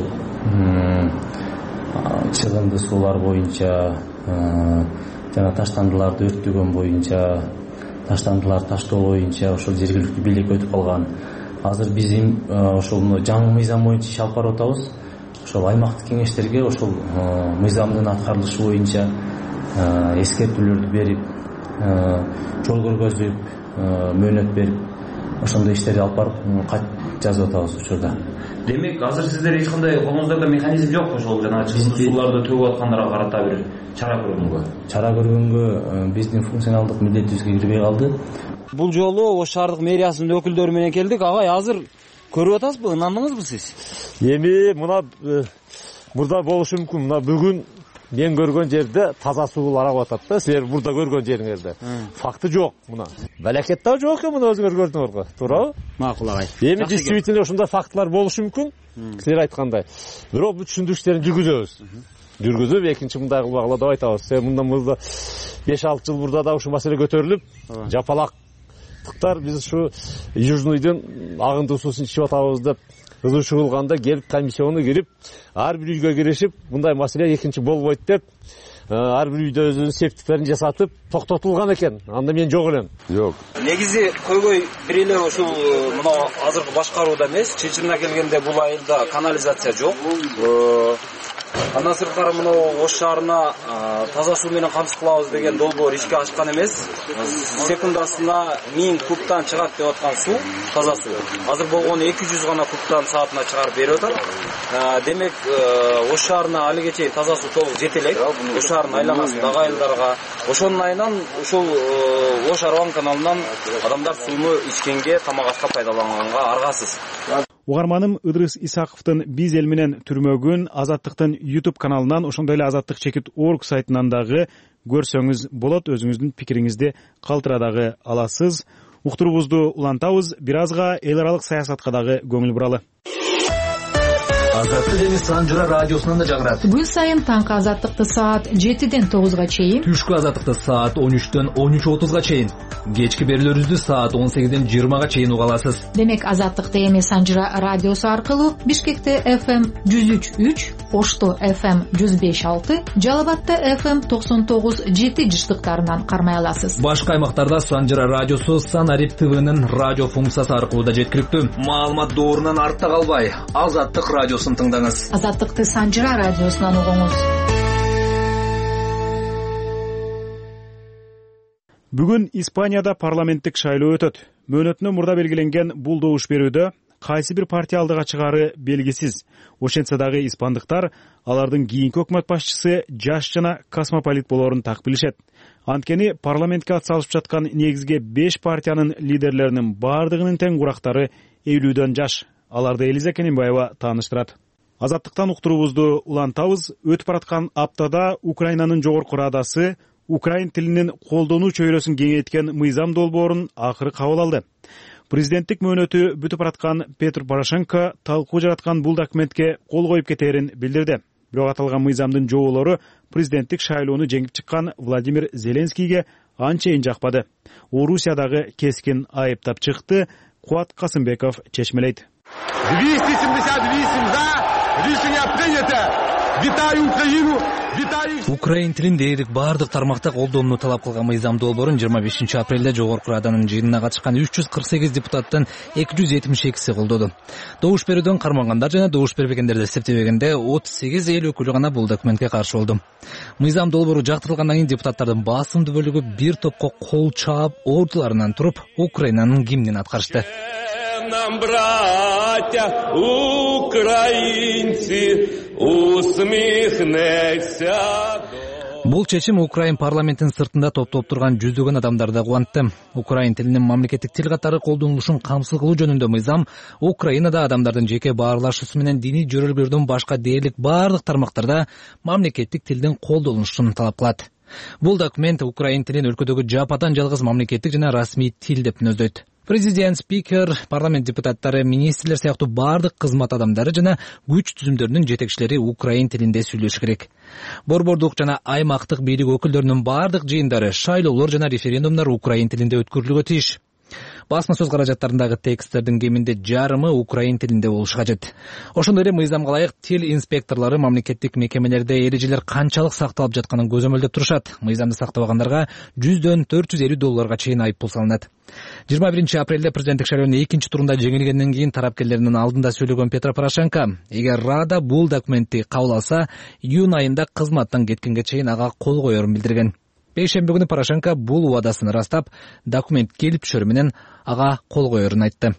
чыгымды суулар боюнча жана таштандыларды өрттөгөн боюнча, таштандыларды таштоо боюнча ошол жергиликтүү бийлик өтүп калган. Азыр биз ошол жаңы мыйзам боюнча иш алып барып атабыз. Ошол аймактык кеңештерге ошол мыйзамдын аткарылышы боюнча эскертүүлөрдү берип, жол көргөзүп, мөөнөт берип, ошондой иштерди алып барып кат жазып атабыз учурда. Демек, азыр сиздер эч кандай колуңуздарда механизм жокпу ошол жана чыгымды сууларды төгүп аткандарга карата бир чара көргөнгө? Чара көргөнгө биздин функционалдык милдетибизге кирбей калды. Бул жолу Ош шаардык мэриясынын өкүлдөрү менен келдик. Агай, азыр көрүп атасызбы, ынандыңызбы сиз? Эми мына мурда болушу мүмкүн. Мына бүгүн мен көргөн жерде таза суу арап атат да, силер мурда көргөн жериңерде. Факты жок мына. Балакет да жок экен, мына өзүңөр көрдүңөр го. Туурабы? Макул агай. Эми действительно ушундай фактылар болушу мүмкүн. Силер айткандай. Бирок бул түшүндүрүштөрүн жүргүзөбүз. Жүргүзүп, экинчи мындай кылбагыла деп айтабыз. Сен мындан мурда беш алты жыл мурда да ушул маселе көтөрүлүп, жапалактыктар биз ушу Южныйдын агындуу суусун ичип атабыз деп ызы кылганда келип комиссиону кирип, ар бир үйгө киришип, мындай маселе экинчи болбойт деп, ар бир үйдө өзүнүн септиктерин жасатып токтотулган экен. Анда мен жок элем. Жок. Негизи көйгөй бирелер ушул мына азыркы башкарууда эмес, чечимине келгенде бул айылда канализация жок. Андан сырткары мына Ош шаарына таза суу менен камсыз кылабыз деген долбоор ишке ашкан эмес. Секундасына миң кубтан чыгат деп аткан суу, таза суу. Азыр болгону эки жүз гана кубтан саатына чыгарып берип атат. Демек, Ош шаарына али кечээ таза суу толук жете элек. Ош шаарынын айланасындагы айылдарга. Ошонун айынан ушул Ош Араван каналынан адамдар сууну ичкенге, тамак ашка пайдаланганга аргасыз. Угарманым Ыдрыс Исаковдун биз эл менен түрмөгүн Азаттыктын YouTube каналынан, ошондой эле азаттык чекит орг сайтынан дагы көрсөңүз болот. Өзүңүздүн пикириңизди калтыра дагы аласыз. Уктуруубузду улантабыз, бир азга эл аралык саясатка дагы көңүл буралы. Азаттык эми Санжыра радиосунан да жагырат. Күн сайын таңкы азаттыкты саат жетиден тогузга чейин, түшкү азаттыкты саат он үчтөн он үч отузга чейин, кечки берүүлөрүбүздү саат он сегизден жыйырмага чейин уга аласыз. Демек, азаттыкты эми Санжыра радиосу аркылуу Бишкекте эф эм жүз үч үч, Ошто эф эм жүз беш алты, Жалал Абадта эф эм токсон тогуз жети жыштыктарынан кармай аласыз. Башка аймактарда Санжыра радиосу Санарип ТВнын радио функциясы аркылуу да жеткиликтүү. Маалымат доорунан артта калбай, Азаттык радиосун тыңдаңыз. Азаттыкты Санжыра радиосунан угуңуз. Бүгүн Испанияда парламенттик шайлоо өтөт. Мөөнөтүнө мурда белгиленген бул добуш берүүдө кайсы бир партия алдыга чыгары белгисиз. Ошентсе дагы испандыктар алардын кийинки өкмөт башчысы жаш жана космополит болоорун так билишет. Анткени парламентке атсалышып жаткан негизги беш партиянын лидерлеринин бардыгынын тең курактары элүүдөн жаш. Аларды Элиза Кененбаева тааныштырат. Азаттыктан уктуруубузду улантабыз. Өтүп бараткан аптада Украинанын жогорку радасы украин тилинин колдонуу чөйрөсүн кеңейткен мыйзам долбоорун акыры кабыл алды. Президенттик мөөнөтү бүтүп бараткан Петр Порошенко талкуу жараткан бул документке кол коюп кетерин билдирди. Бирок аталган мыйзамдын жоболору президенттик шайлоону жеңип чыккан Владимир Зеленскийге анчейин жакпады. Орусиядагы кескин айыптап чыкты. Куат Касымбеков чечмелейт. двести семьдесят восемь за. Решение принято. Витаю Украину. Украин тилин дээрлик баардык тармакта колдонууну талап кылган мыйзам долбоорун жыйырма бешинчи апрелде Жогорку Раданын жыйынына катышкан үч жүз кырк сегиз депутаттын эки жүз жетимиш экиси колдоду. Добуш берүүдөн кармангандар жана добуш бербегендерди эсептебегенде отуз сегиз эл өкүлү гана бул документке каршы болду. Мыйзам долбоору жактырылгандан кийин депутаттардын басымдуу бөлүгү бир топко кол чаап ордуларынан туруп Украинанын гимнин аткарышты. Нам, братья, украинцы, усмехнется. Бул чечим Украин парламентинин сыртында топтоп турган жүздөгөн адамдарды кубантты. Украин тилинин мамлекеттик тил катары колдонулушун камсыз кылуу жөнүндө мыйзам Украинада адамдардын жеке баарлашуусу менен диний жөрөлгөлөрдөн башка дээрлик баардык тармактарда мамлекеттик тилдин колдонулушун талап кылат. Бул документ Украин тилин өлкөдөгү жападан жалгыз мамлекеттик жана расмий тил деп түнөздөйт. Президент, спикер, парламент депутаттары, министрлер сыяктуу баардык кызмат адамдары жана күч түзүмдөрүнүн жетекчилери украин тилинде сүйлөшү керек. Борбордук жана аймактык бийлик өкүлдөрүнүн баардык жыйындары, шайлоолор жана референдумдар украин тилинде өткөрүлүүгө тийиш. Басма сөз каражаттарындагы тексттердин кеминде жарымы украин тилинде болушу кажет. Ошондой эле мыйзамга ылайык тил инспекторлору мамлекеттик мекемелерде эрежелер канчалык сакталып жатканын көзөмөлдөп турушат. Мыйзамды сактабагандарга жүздөн төрт жүз элүү долларга чейин айыппул салынат. жыйырма биринчи апрелде президенттик шайлоонун экинчи турунда жеңилгенден кийин тарапкерлеринин алдында сүйлөгөн Петр Порошенко, эгер Рада бул документти кабыл алса, июнь айында кызматтан кеткенге чейин ага кол коерун билдирген. Бейшемби күнү Порошенко бул убадасын ырастап, документ келип түшөрү менен ага кол коерун айтты.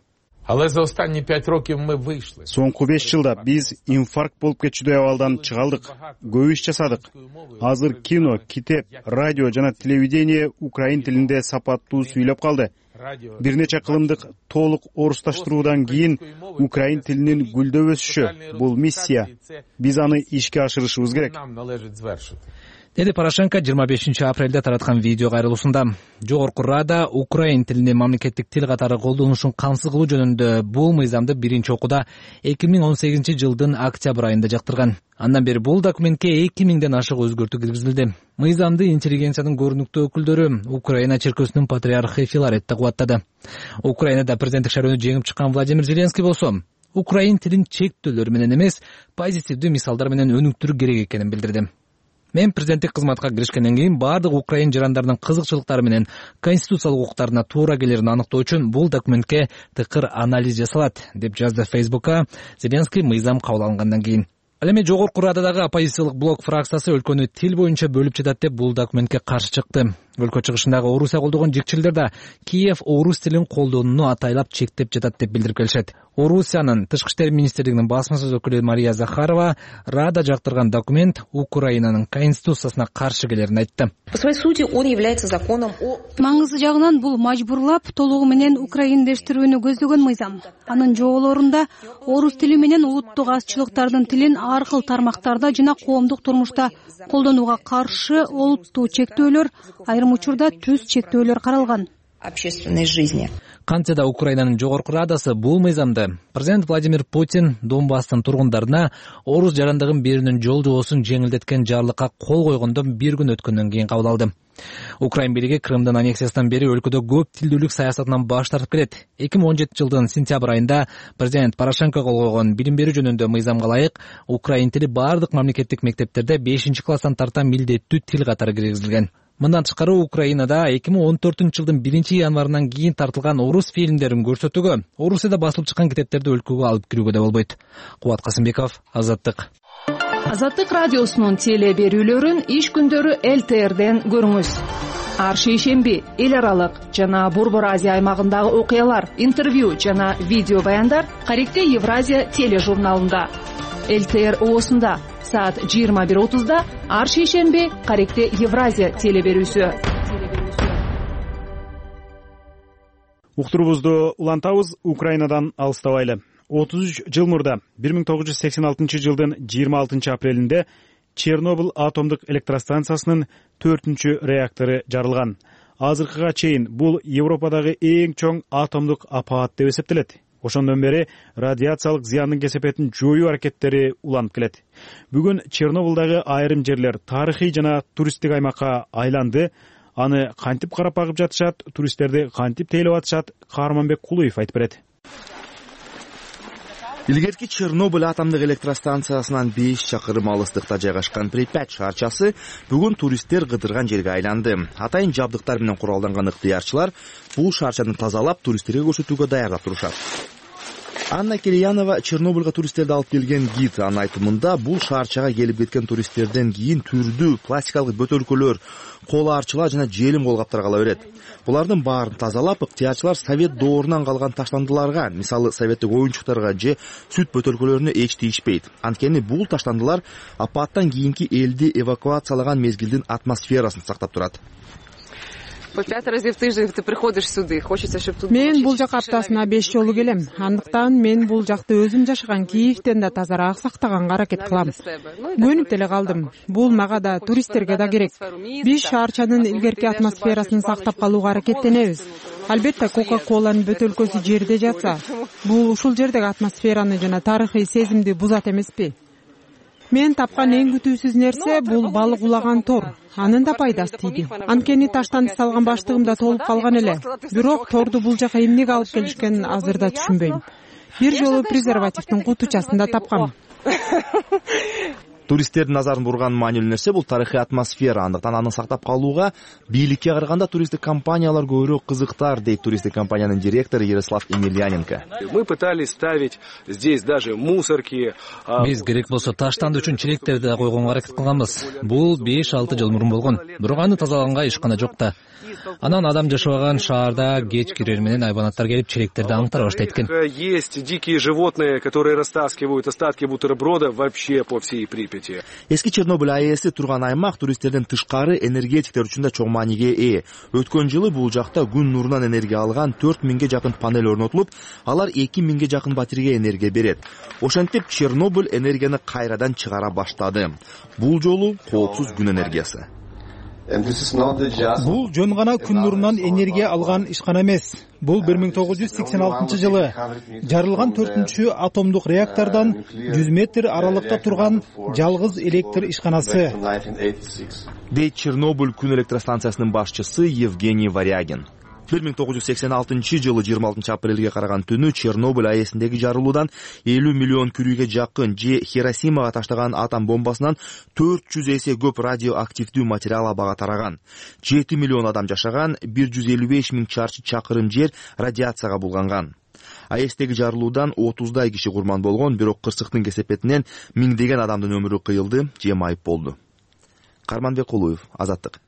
Соңку беш жылда биз инфаркт болуп кетчүдөй абалдан чыга алдык. Көп иш жасадык. Азыр кино, китеп, радио жана телевидение украин тилинде сапаттуу сүйлөп калды. Бир нече кылымдык толук орусташтыруудан кийин украин тилинин гүлдөп өсүшү бул миссия. Биз аны ишке ашырышыбыз керек. Деди Порошенко жыйырма бешинчи апрелде тараткан видео кайрылуусунда. Жогорку Рада украин тилинде мамлекеттик тил катары колдонушун камсыз кылуу жөнүндө бул мыйзамды биринчи окууда эки миң он сегизинчи жылдын октябрь айында жактырган. Андан бери бул документке эки миңден ашык өзгөртүү киргизилди. Мыйзамды интеллигенциянын көрүнүктүү өкүлдөрү, Украина черкөсүнүн патриархы Филарет да кубаттады. Украинада президенттик шайлоону жеңип чыккан Владимир Зеленский болсо, украин тилин чектөөлөр менен эмес, позитивдүү мисалдар менен өнүктүрүү керек экенин билдирди. Мен президенттик кызматка киришкенден кийин баардык украин жарандарынын кызыкчылыктары менен конституциялык укуктарына туура келерин аныктоо үчүн бул документке тыкыр анализ жасалат, деп жазды Фейсбукка Зеленский мыйзам кабыл алынгандан кийин. Ал эми Жогорку Рададагы оппозициялык блок фракциясы өлкөнү тил боюнча бөлүп жатат деп бул документке каршы чыкты. Өлкө чыгышындагы Орусия колдогон жикчилдер да Киев орус тилин колдонууну атайлап чектеп жатат деп билдирип келишет. Орусиянын тышкы иштер министрлигинин басма сөз өкүлү Мария Захарова Рада жактырган документ Украинанын конституциясына каршы келерин айтты. По своей сути он является законом о... Маңызы жагынан бул мажбурлап толугу менен украиндештирүүнү көздөгөн мыйзам. Анын жоболорунда орус тили менен улуттук азчылыктардын тилин ар кыл тармактарда жана коомдук турмушта колдонууга каршы олуттуу чектөөлөр, айрым учурда түз чектөөлөр каралган. Общественной жизни. Кантсе да Украинанын Жогорку Радасы бул мыйзамды президент Владимир Путин Донбасстын тургундарына орус жарандыгын берүүнүн жол жобосун жеңилдеткен жарлыкка кол койгондон бир күн өткөндөн кийин кабыл алды. Украин бийлиги Крымдын аннексиясынан бери өлкөдө көп тилдүүлүк саясатынан баш тартып келет. эки миң он жетинчи жылдын сентябрь айында президент Порошенко кол койгон билим берүү жөнүндө мыйзамга ылайык украин тили баардык мамлекеттик мектептерде бешинчи класстан тарта милдеттүү тил катары киргизилген. Мындан тышкары Украинада эки миң он төртүнчү жылдын биринчи январынан кийин тартылган орус фильмдерин көрсөтүүгө, Орусияда басылып чыккан китептерди өлкөгө алып кирүүгө да болбойт. Кубат Касымбеков, Азаттык. Азаттык радиосунун теле берүүлөрүн иш күндөрү эл тэ эрден көрүңүз. Ар шейшемби эл аралык жана Борбор Азия аймагындагы окуялар, интервью жана видео баяндар Каректе Евразия тележурналында. эл тэ эр оосунда саат жыйырма бир отузда ар шейшемби Каректе Евразия теле берүүсү. Уктурубузду улантабыз, Украинадан алыстабайлы. отуз үч жыл мурда бир миң тогуз жүз сексен алтынчы жылдын жыйырма алтынчы апрелинде Чернобыль атомдук электростанциясынын төртүнчү реактору жарылган. Азыркыга чейин бул Европадагы эң чоң атомдук апаат деп эсептелет. Ошондон бери радиациялык зыяндын кесепетин жоюу аракеттери уланып келет. Бүгүн Чернобылдагы айрым жерлер тарыхый жана туристтик аймакка айланды. Аны кантип карап багып жатышат, туристтерди кантип тейлеп атышат, Каарманбек Кулуев айтып берет. Илгерки Чернобыль атомдук электростанциясынан беш чакырым алыстыкта жайгашкан Припять шаарчасы бүгүн туристтер кыдырган жерге айланды. Атайын жабдыктар менен куралданган ыктыярчылар бул шаарчаны тазалап, туристтерге көрсөтүүгө даярдап турушат. Анна Кирьянова Чернобыльга туристтерди алып келген гид. Анын айтымында бул шаарчага келип кеткен туристтерден кийин түрдүү пластикалык бөтөлкөлөр, кол арчылар жана желим колгаптар кала берет. Булардын баарын тазалап, ыктыярчылар совет доорунан калган таштандыларга, мисалы советтик оюнчуктарга же сүт бөтөлкөлөрүнө эч тийишпейт. Анткени бул таштандылар апаттан кийинки элди эвакуациялаган мезгилдин атмосферасын сактап турат. По пять раз в тиждень ты приходишь сюда, хочется, чтобы тут... Мен бул жака аптасына беш жолу келем. Андыктан мен бул жакты өзүм жашаган Киевден да тазараак сактаганга аракет кылам. Көнүп деле калдым. Бул мага да, туристтерге да керек. Биз шаарчанын илгерки атмосферасын сактап калууга аракеттенебиз. Албетте, Кока-Коланын бөтөлкөсү жерде жатса, бул ушул жердеги атмосфераны жана тарыхый сезимди бузат эмеспи? Мен тапкан эң күтүүсүз нерсе бул балык улаган тор. Анын да пайдасы тийди. Анткени таштанды салган баштыгым да толуп калган эле. Бирок торду бул жака эмнеге алып келишкенин азырда түшүнбөйм. Бир жолу презервативдин кутучасын да тапкам. Туристтердин назарын бурган маанилүү нерсе бул тарыхый атмосфера. Андыктан аны сактап калууга бийликке караганда туристтик компаниялар көбүрөөк кызыктар, дейт туристтик компаниянын директору Ярослав Емельяненко. Мы пытались ставить здесь даже мусорки. Биз керек болсо таштанды үчүн челектерди койгонго аракет кылганбыз. Бул беш алты жыл мурун болгон. Бирок аны тазалаганга ишкана жок да. Анан адам жашабаган шаарда кеч кирер менен айбанаттар келип челектерди аңтара баштайт экен. Есть дикие животные, которые растаскивают остатки бутерброда вообще по всей Припяти. Эски Чернобыль АЭСи турган аймак туристтерден тышкары энергетиктер үчүн да чоң мааниге ээ. Өткөн жылы бул жакта күн нурунан энергия алган төрт миңге жакын панель орнотулуп, алар эки миңге жакын батарейге энергия берет. Ошентип Чернобыль энергияны кайрадан чыгара баштады. Бул жолу коопсуз күн энергиясы. Бул жөн гана күн нурунан энергия алган ишкана эмес. Бул бир миң тогуз жүз сексен алтынчы жылы жарылган төртүнчү атомдук реактордон жүз метр аралыкта турган жалгыз электр ишканасы. Дейт Чернобыль күн электростанциясынын башчысы Евгений Варягин. бир миң тогуз жүз сексен алтынчы жылы жыйырма алтынчы апрелге караган түнү Чернобыль АЭСиндеги жарылуудан элүү миллион күрүүгө жакын же Хиросимага таштаган атом бомбасынан төрт жүз эсе көп радиоактивдүү материал абага тараган. жети миллион адам жашаган, бир жүз элүү беш миң чарчы чакырым жер радиацияга булганган. АЭСтеги жарылуудан отуздай киши курман болгон, бирок кырсыктын кесепетинен миңдеген адамдын өмүрү кыйылды же майып болду. Каарманбек Кулуев, Азаттык.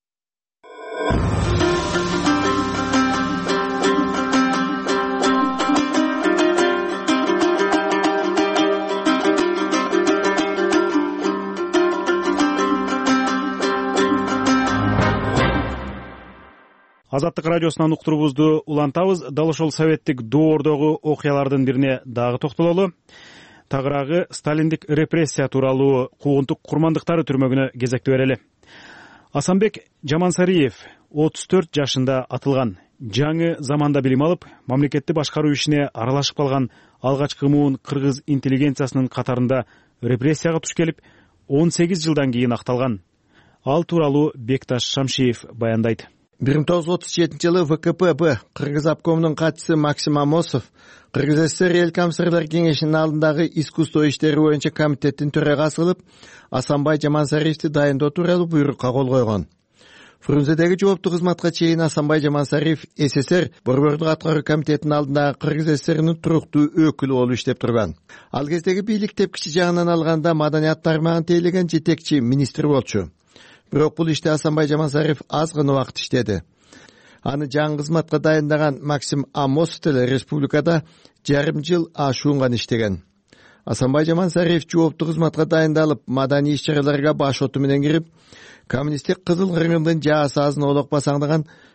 Азаттык радиосунан уктуруубузду улантабыз. Дал ошол советтик доордогу окуялардын бирине дагы токтололу. Тагыраагы сталиндик репрессия тууралуу куугунтук курмандыктары түрмөгүнө кезекти берели. Асанбек Жамансариев отуз төрт жашында атылган. Жаңы заманда билим алып, мамлекетти башкаруу ишине аралашып калган алгачкы муун кыргыз интеллигенциясынын катарында репрессияга туш келип, он сегиз жылдан кийин акталган. Ал тууралуу Бекташ Шамшиев баяндайт. бир миң тогуз жүз отуз жетинчи жылы вэ ка пэ бэ Кыргыз обкомунун катчысы Максим Амосов Кыргыз СССР эл комсорлор кеңешинин алдындагы искусство иштери боюнча комитеттин төрагасы кылып, Асанбай Жамансариевди дайындоо тууралуу буйрукка кол койгон. Фрунзедеги жооптуу кызматка чейин Асанбай Жамансариев СССР Борбордук аткаруу комитетинин алдындагы Кыргыз СССРинин туруктуу өкүлү болуп иштеп турган. Ал кездеги бийлик тепкичи жагынан алганда маданият тармагын тейлеген жетекчи министр болчу. Бирок бул иште Асанбай Жамансариев аз гана убакыт иштеди. Аны жаңы кызматка дайындаган Максим Амосов деле республикада жарым жыл ашуунган иштеген. Асанбай Жамансариев жооптуу кызматка дайындалып, маданий иш-чараларга баш оту менен кирип, коммунисттик Кызыл Кыргындын жаа сазын олок басаңдаган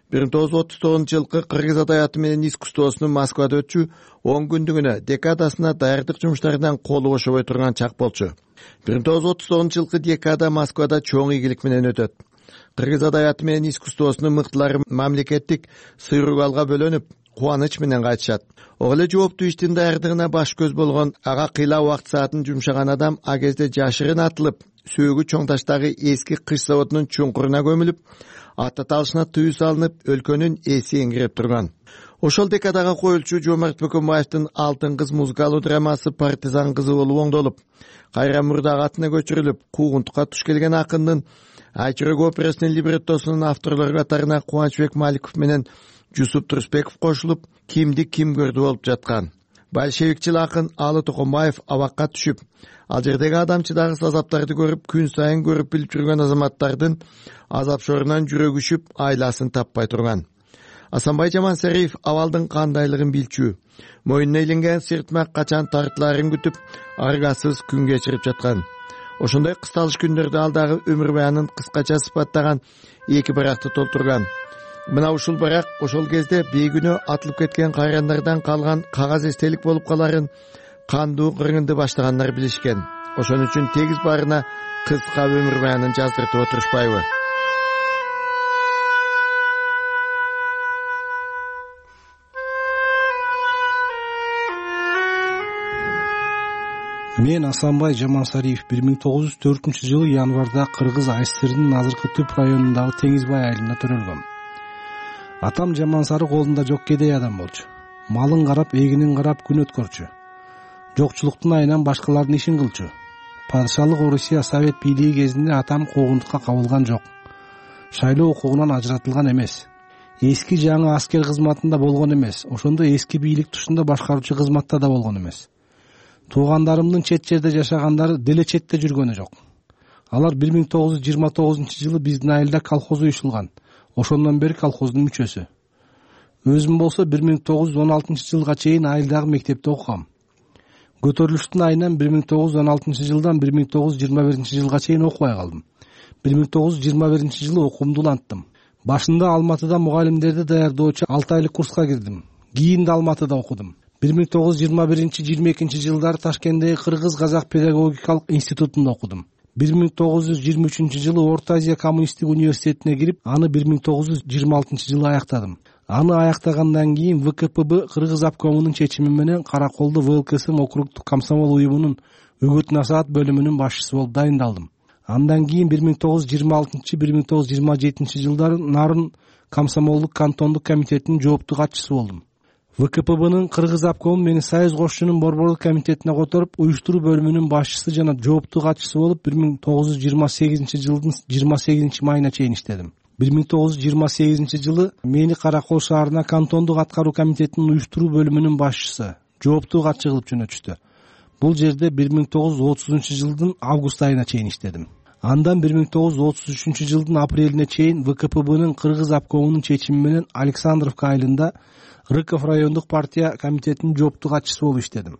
бир миң тогуз жүз отуз тогузунчу жылкы кыргыз адабияты менен искусствосунун Москвада өтчү он күндүгүнө декадасына даярдык жумуштарынан колу бошобой турган чак болчу. бир миң тогуз жүз отуз тогузунчу жылкы декада Москвада чоң ийгилик менен өтөт. Кыргыз адабияты менен искусствосунун мыктылары мамлекеттик сыйруугалга бөлөнүп, кубаныч менен кайтышат. Ого эле жооптуу иштин даярдыгына баш көз болгон ага кыйла убакыт саатын жумшаган адам а кезде жашырын атылып, сөөгү чоң таштагы эски кыш заводунун чуңкуруна көмүлүп, ата талышына тыюу салынып, өлкөнүн эси эңиреп турган. Ошол декадага коюлчу Жомарт Бөкөнбаевдин Алтын кыз музыкалуу драмасы партизан кызы болуп оңдолуп, кайра мурдагы атына көчүрүлүп, куугунтукка туш келген акындын Айчүрөк операсынын либреттосунун авторлору катарына Кубанычбек Маликов менен Жусуп Турсбеков кошулуп, кимди ким көрдү болуп жаткан. Большевикчил акын Алы Токомбаев абакка түшүп, ал жердеги адамчыдагы азаптарды көрүп, күн сайын көрүп билип жүргөн азаматтардын азап шорунан жүрөгү үшүп, айласын таппай турган. Асанбай Жамансариев абалдын кандайлыгын билчү, мойнуна иленген сыртмак качан тартыларын күтүп, аргасыз күн кечирип жаткан. Ошондой кысталыш күндөрдө алдагы өмүр баянын кыскача сыпаттаган эки баракты толтурган. Мына ушул барак ошол кезде бейгүнөө атылып кеткен кайрандардан калган кагаз эстелик болуп каларын кандуу кыргынды баштагандар билишкен. Ошон үчүн тегиз баарына кыска өмүр баянын жаздыртып отурушпайбы? Мен Асанбай Жамансариев бир миң тогуз жүз төртүнчү жылы январда Кыргыз АССРдин азыркы түп районундагы Теңизбай айылында төрөлгөм. Атам Жамансары колунда жок кедей адам болчу. Малын карап, эгинин карап күн өткөрчү. Жокчулуктун айынан башкалардын ишин кылчу. Падышалык Орусия Совет бийлиги кезинде атам куугунтукка кабылган жок. Шайлоо укугунан ажыратылган эмес. Эски жаңы аскер кызматында болгон эмес. Ошондо эски бийлик тушунда башкаруучу кызматта да болгон эмес. Туугандарымдын чет жерде жашагандары деле четте жүргөнү жок. Алар бир миң тогуз жүз жыйырма тогузунчу жылы биздин айылда колхоз уюшулган. Ошондон бери колхоздун мүчөсү. Өзүм болсо бир миң тогуз жүз он алтынчы жылга чейин айылдагы мектепте окугам. Көтөрүлүштүн айынан бир миң тогуз жүз он алтынчы жылдан бир миң тогуз жүз жыйырма биринчи жылга чейин окубай калдым. бир миң тогуз жүз жыйырма биринчи жылы окуумду уланттым. Башында Алматыда мугалимдерди даярдоочу алты айлык курска кирдим. Кийин да Алматыда окудум. бир миң тогуз жүз жыйырма биринчи жыйырма экинчи жылдары Ташкенттеги Кыргыз Казак педагогикалык институтунда окудум. бир миң тогуз жүз жыйырма үчүнчү жылы Орто Азия коммунисттик университетине кирип, аны бир миң тогуз жүз жыйырма алтынчы жылы аяктадым. Аны аяктагандан кийин вэ ка пэ бэ Кыргыз обкомунун чечими менен Караколду вэ эл ка эс эм округдук комсомол уюмунун үгүт насаат бөлүмүнүн башчысы болуп дайындалдым. Андан кийин бир миң тогуз жүз жыйырма алтынчы бир миң тогуз жүз жыйырма жетинчи жылдары Нарын комсомолдук кантондук комитетинин жооптуу катчысы болдум. вэ ка пэ бэнин Кыргыз обкому мени Союз кошчунун борбордук комитетине которуп, уюштуруу бөлүмүнүн башчысы жана жооптуу катчысы болуп бир миң тогуз жүз жыйырма сегизинчи жылдын жыйырма сегизинчи майына чейин иштедим. бир миң тогуз жүз жыйырма сегизинчи жылы мени Каракол шаарына кантондук аткаруу комитетинин уюштуруу бөлүмүнүн башчысы, жооптуу катчы кылып жөнөтүштү. Бул жерде бир миң тогуз жүз отузунчу жылдын август айына чейин иштедим. Андан бир миң тогуз жүз отуз үчүнчү жылдын апрелине чейин вэ ка пэ бэнин Кыргыз обкомунун чечими менен Александровка айылында Рыков райондук партия комитетинин жооптуу катчысы болуп иштедим.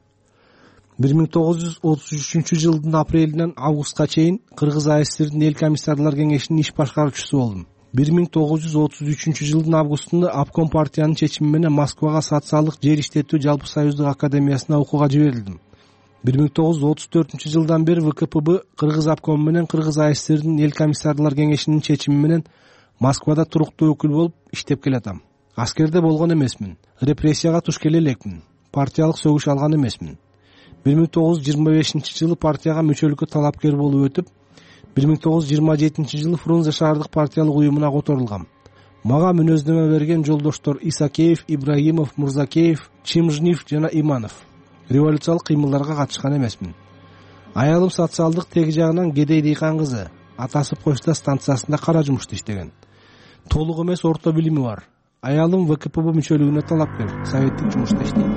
бир миң тогуз жүз отуз үчүнчү жылдын апрелинен августка чейин Кыргыз АССРдин эл комиссарлар кеңешинин иш башкаруучусу болдум. бир миң тогуз жүз отуз үчүнчү жылдын августунда обком партиянын чечими менен Москвага социалдык жер иштетүү жалпы союздук академиясына окууга жиберилдим. бир миң тогуз жүз отуз төртүнчү жылдан бери вэ ка пэ бэ Кыргыз обкому менен Кыргыз АССРдин эл комиссарлар кеңешинин чечими менен Москвада туруктуу өкүл болуп иштеп келатам. Аскерде болгон эмесмин. Репрессияга туш келе элекмин. Партиялык сөгүш алган эмесмин. бир миң тогуз жүз жыйырма бешинчи жылы партияга мүчөлүккө талапкер болуп өтүп, бир миң тогуз жүз жыйырма жетинчи жылы Фрунзе шаардык партиялык уюмуна которулгам. Мага мүнөздөмө берген жолдоштор Исакеев, Ибраимов, Мурзакеев, Чимжнив жана Иманов. Революциялык кыймылдарга катышкан эмесмин. Аялым социалдык теги жагынан кедей дыйкан кызы. Атасы почта станциясында кара жумушта иштеген. Толук эмес орто билими бар. Аялым вэ ка пэ бэ мүчөлүгүнө талапкер, советтик жумушта иштейт.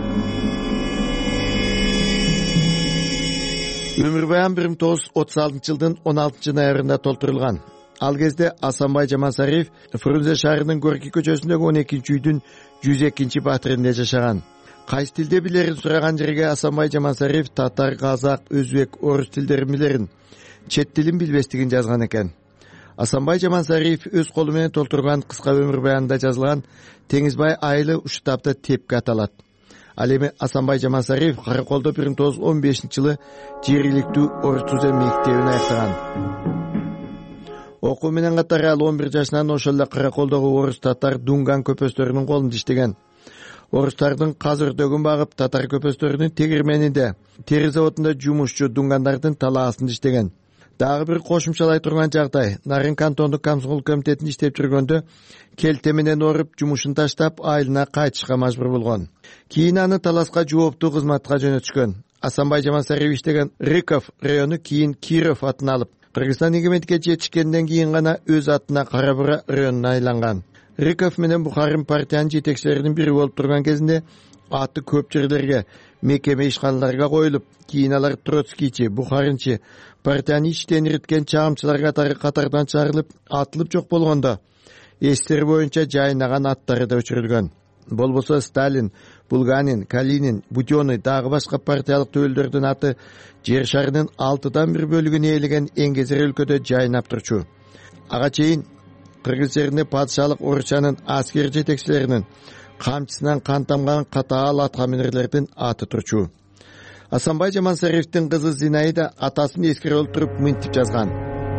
Өмүр баян бир миң тогуз жүз отуз алтынчы жылдын он алтынчы ноябрында толтурулган. Ал кезде Асанбай Жамансариев Фрунзе шаарынын Горький көчөсүндөгү он экинчи үйдүн жүз экинчи батиринде жашаган. Кайсы тилде билерин сураган жерге Асанбай Жамансариев татар, казак, өзбек, орус тилдерин билерин, чет тилин билбестигин жазган экен. Асанбай Жамансариев өз колу менен толтурган кыска өмүр баянында жазылган Теңизбай айылы ушул тапта тепки аталат. Ал эми Асанбай Жамансариев Караколдо бир миң тогуз жүз он бешинчи жылы жергиликтүү орус түзөө мектебин аяктаган. Окуу менен катар ал он бир жашынан ошол эле Караколдогу орус татар Дунган көпөстөрүнүн колунда иштеген. Орустардын казырдөгүн багып, татар көпөстөрүнүн тегирменинде, тери заводунда жумушчу дунгандардын талаасында иштеген. Дагы бир кошумчалай турган жагдай, Нарын кантондук комсомол комитетинде иштеп жүргөндө келте менен ооруп, жумушун таштап, айылына кайтышка мажбур болгон. Кийин аны таласка жооптуу кызматка жөнөтүшкөн. Асанбай Жамансариев иштеген Рыков району кийин Киров атын алып, Кыргызстан эгемендикке жетишкенден кийин гана өз атына Кара-Бура районуна айланган. Рыков менен Бухарин партиянын жетекчилеринин бири болуп турган кезинде аты көп жерлерге, мекеме ишканаларга коюлуп, кийин алар Троцкийчи, Бухаринчи, партияны ичтен ириткен чагымчылар катары катардан чыгарылып, атылып жок болгондо эстери боюнча жайнаган аттары да өчүрүлгөн. Болбосо Сталин, Булганин, Калинин, Будённый дагы башка партиялык төбөлдөрдүн аты жер шарынын алтыдан бир бөлүгүн ээлеген эңгезер өлкөдө жайнап турчу. Ага чейин Кыргыз жеринде падышалык Орусчанын аскер жетекчилеринин камчысынан кан тамган катаал аткаминерлердин аты турчу. Асанбай Жамансариевдин кызы Зинаида атасын эскере олтуруп мынтип жазган.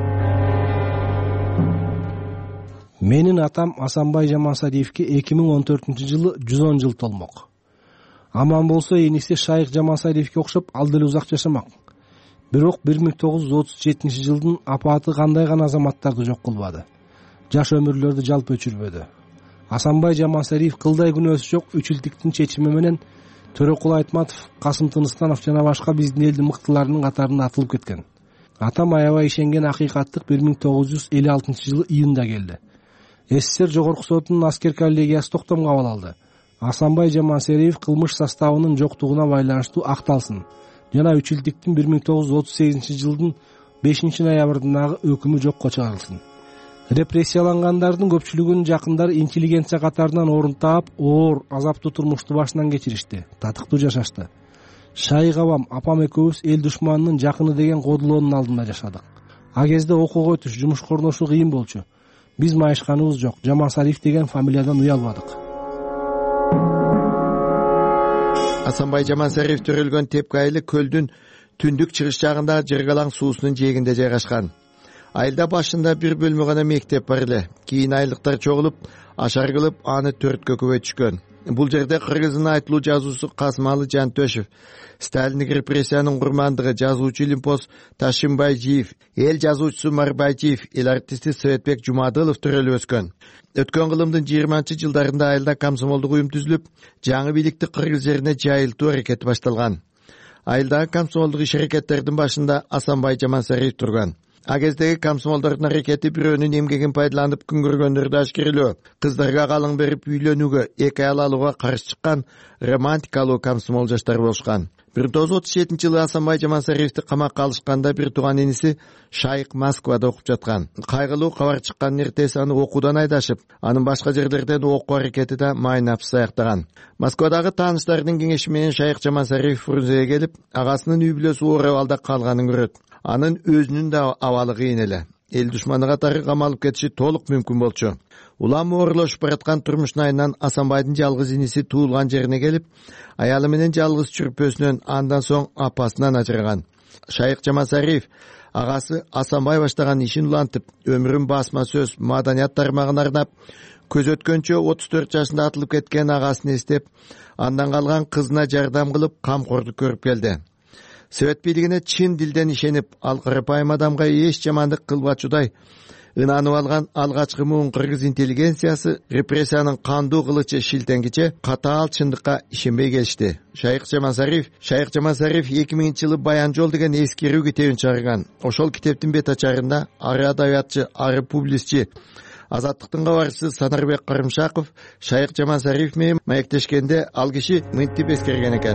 Менин атам Асанбай Жамансариевке эки миң он төртүнчү жылы жүз он жыл толмок. Аман болсо эниси Шайык Жамансариевке окшоп ал деле узак жашамак. Бирок бир миң тогуз жүз отуз жетинчи жылдын апаты кандай гана азаматтарды жок кылбады. Жаш өмүрлөрдү жалпы өчүрбөдү. Асанбай Жамансариев кылдай күнөөсү жок үч илдиктин чечими менен Төрөкул Айтматов, Касым Тыныстанов жана башка биздин элдин мыктыларынын катарына атылып кеткен. Атам аябай ишенген акыйкаттык бир миң тогуз жүз элүү алтынчы жылы июнда келди. СССР жогорку сотунун аскер коллегиясы токтом кабыл алды. Асанбай Жамансариев кылмыш составынын жоктугуна байланыштуу акталсын жана үч илдиктин бир миң тогуз жүз отуз сегизинчи жылдын бешинчи ноябрындагы өкүмү жокко чыгарылсын. Репрессиялангандардын көпчүлүгүнүн жакындары интеллигенция катарынан орун таап, оор, азаптуу турмушту башынан кечиришти, татыктуу жашашты. Шайык абам, апам экөөбүз эл душманынын жакыны деген кодулоонун алдында жашадык. А кезде окууга өтүш, жумушка орношуу кыйын болчу. Биз майышканыбыз жок, Жамансариев деген фамилиядан уялбадык. Асанбай Жамансариев төрөлгөн Тепки айылы көлдүн түндүк чыгыш жагындагы Жыргалаң суусунун жээгинде жайгашкан. Айылда башында бир бөлмө гана мектеп бар эле. Кийин айылдыктар чогулуп, ашар кылып, аны төрткө көбөйтүшкөн. Бул жерде Кыргыздын айтылуу жазуучусу Касымалы Жантөшев, Сталиндик репрессиянын курмандыгы жазуучу Илимпоз Ташимбайжиев, эл жазуучусу Марбайжиев, эл артисти Советбек Жумадылов төрөлүп өскөн. Өткөн кылымдын жыйырманчы жылдарында айылда комсомолдук уюм түзүлүп, жаңы бийликти Кыргыз жерине жайылтуу аракети башталган. Айылдагы комсомолдук иш аракеттердин башында Асанбай Жамансариев турган. А кездеги комсомолдордун аракети бирөөнүн эмгегин пайдаланып күн көргөндөрдү ашкерелөө, кыздарга калың берип үйлөнүүгө, эки аял алууга каршы чыккан романтикалуу комсомол жаштар болушкан. бир миң тогуз жүз отуз жетинчи жылы Асанбай Жамансариевди камакка алышканда бир тууган иниси Шайык Москвада окуп жаткан. Кайгылуу кабар чыккандын эртеси аны окуудан айдашып, анын башка жерлерден окуу аракети да майнапсыз аяктаган. Москвадагы тааныштардын кеңеши менен Шайык Жамансариев Фрунзеге келип, агасынын үй бүлөсү оор абалда калганын көрөт. Анын өзүнүн да абалы кыйын эле. Эл душманы катары камалып кетиши толук мүмкүн болчу. Улам оорлошуп бараткан турмуштун айынан Асанбайдын жалгыз иниси туулган жерине келип, аялы менен жалгыз чүрпөсүнөн, андан соң апасынан ажыраган. Шайык Жамансариев агасы Асанбай баштаган ишин улантып, өмүрүн басма сөз, маданият тармагына арнап, көз өткөнчө отуз төрт жашында атылып кеткен агасын эстеп, андан калган кызына жардам кылып, камкордук көрүп келди. Совет бийлигине чын дилден ишенип, ал карапайым адамга эч жамандык кылбачудай ынанып алган алгачкы муун кыргыз интеллигенциясы репрессиянын кандуу кылычы шилтенгиче катаал чындыкка ишенбей келишти. Шайык Жамансариев, Шайык Жамансариев эки миңинчи жылы Баян жол деген эскерүү китебин чыгарган. Ошол китептин бет ачарында ары адабиятчы, ары публистчи, Азаттыктын кабарчысы Санарбек Карымшаков Шайык Жамансариев менен маектешкенде ал киши мынтип эскерген экен.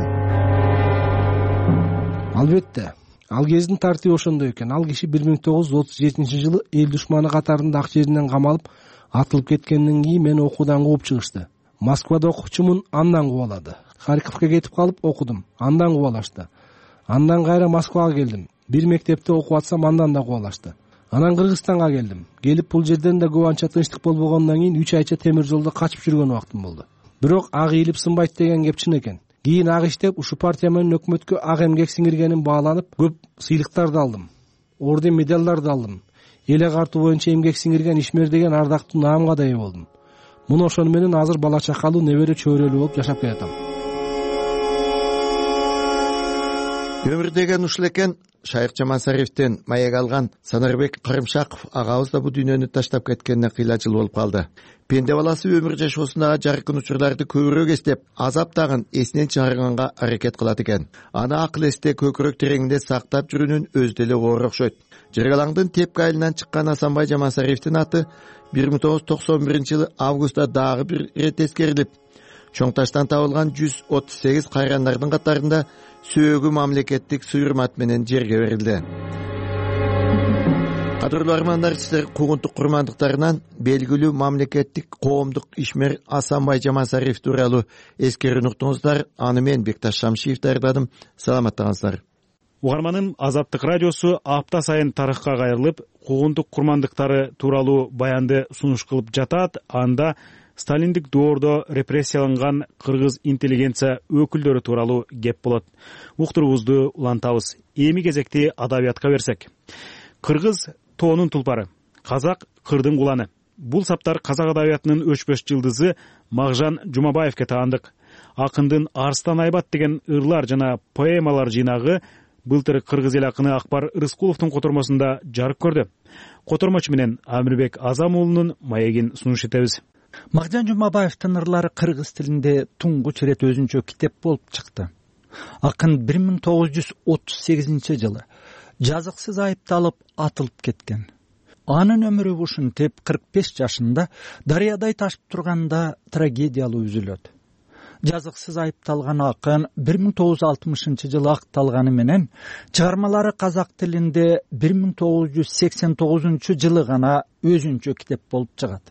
Албетте, ал кездин тартиби ошондой экен. Ал киши бир миң тогуз жүз отуз жетинчи жылы эл душманы катарында ак жеринен камалып, атылып кеткенден кийин мени окуудан кууп чыгышты. Москвада окучумун, андан кубалады. Харьковго кетип калып окудум, андан кубалашты. Андан кайра Москвага келдим. Бир мектепте окуп атсам, андан да кубалашты. Анан Кыргызстанга келдим. Келип бул жерден да көп анча тынчтык болбогондон кийин үч айча темир жолдо качып жүргөн убактым болду. Бирок ак ийилип сынбайт деген кеп чын экен. Кийин ак иштеп ушул партия менен өкмөткө ак эмгек сиңиргеним бааланып, көп сыйлыктарды алдым. Орден медалдарды алдым. Эл агартуу боюнча эмгек сиңирген ишмер деген ардактуу наамга да ээ болдум. Муну ошону менен азыр бала чакалуу, небере чөйрөлүү болуп жашап келатам. Өмүр деген ушул экен. Шайык Жамансариевден маек алган Санарбек Карымшаков агабыз да бу дүйнөнү таштап кеткенине кыйла жыл болуп калды. Пенде баласы өмүр жашоосундагы жаркын учурларды көбүрөөк эстеп, азап дагын эсинен чыгарганга аракет кылат экен. Аны акыл эсте көкүрөк тереңинде сактап жүрүүнүн өзү деле оор окшойт. Жыргалаңдын тепки айылынан чыккан Асанбай Жамансариевдин аты бир миң тогуз жүз токсон биринчи жылы августта дагы бир ирет эскерилип, чоң таштан табылган жүз отуз сегиз кайрандардын катарында сөөгү мамлекеттик суйрмат менен жерге берилди. Кадырлуу армандар, сиздер куугунтук курмандыктарынан белгилүү мамлекеттик коомдук ишмер Асанбай Жамансариев тууралуу эскерүүнү уктуңуздар. Аны мен Бекташ Шамшиев даярдадым. Саламаттаңыздар. Угарманын Азаттык радиосу апта сайын тарыхка кайрылып, куугунтук курмандыктары тууралуу баянды сунуш кылып жатат. Анда Сталиндик доордо репрессияланган кыргыз интеллигенция өкүлдөрү тууралуу кеп болот. Уктуруубузду улантабыз. Эми кезекти адабиятка берсек. Кыргыз тоонун тулпары, казак кырдын куланы. Бул саптар казак адабиятынын өчпөс жылдызы Магжан Жумабаевке таандык. Акындын Арстан Айбат деген ырлар жана поэмалар жыйнагы былтыр кыргыз эл акыны Акбар Рыскуловдун котормосунда жарык көрдү. Котормочу менен Амирбек Азам уулунун маегин сунуш этебиз. Магжан Жумабаевдин ырлары кыргыз тилинде туңгуч ирет өзүнчө китеп болуп чыкты. Акын бир миң тогуз жүз отуз сегизинчи жылы жазыксыз айыпталып атылып кеткен. Анын өмүрү ушинтип кырк беш жашында дарыядай ташып турганда трагедиялуу үзүлөт. Жазыксыз айыпталган акын бир миң тогуз жүз алтымышынчы жылы акталганы менен чыгармалары казак тилинде бир миң тогуз жүз сексен тогузунчу жылы гана өзүнчө китеп болуп чыгат.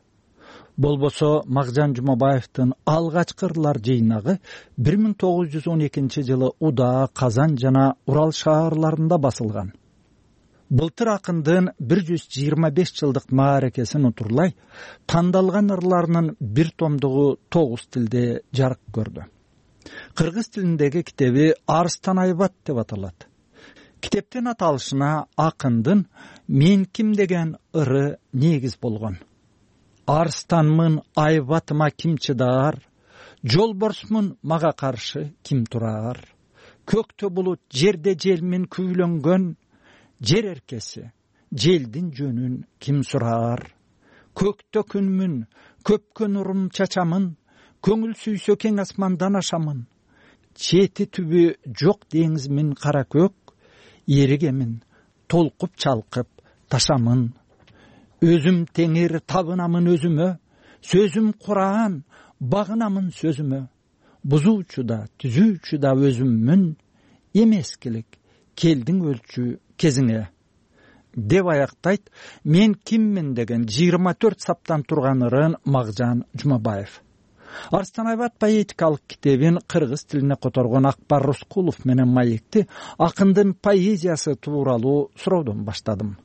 Болбосо Магжан Жумабаевдин алгачкы ырлар жыйнагы бир миң тогуз жүз он экинчи жылы Уда, Казан жана Урал шаарларында басылган. Былтыр акындын бир жүз жыйырма беш жылдык мааракесин утурлай тандалган ырларынын бир томдугу тогуз тилде жарык көрдү. Кыргыз тилиндеги китеби Арстан Айбат деп аталат. Китептин аталышына акындын «Мен ким» деген ыры негиз болгон. Арстанмын, айбатыма ким чыдаар, жолборсмун, мага каршы ким тураар. Көктө булут, жерде желмин күүлөнгөн, жер эркеси, желдин жөнүн ким сураар. Көктө күнмүн, көпкө нурун чачамын, көңүл сүйсө кең асмандан ашамын. Чети түбү жок деңизмин кара көк, эригемин, толкуп чалкып ташамын. Өзүм теңир табынамын өзүмө, сөзүм Куран, багынамын сөзүмө. Бузуучу да, түзүүчү да өзүммүн, эмескилик, келдиң өлчү кезиңе. Деп аяктайт «Мен киммин» деген жыйырма төрт саптан турган ырын Магжан Жумабаев. Арстан Айбат поэтикалык китебин кыргыз тилине которгон Акбар Рыскулов менен маекти акындын поэзиясы тууралуу суроодон баштадым.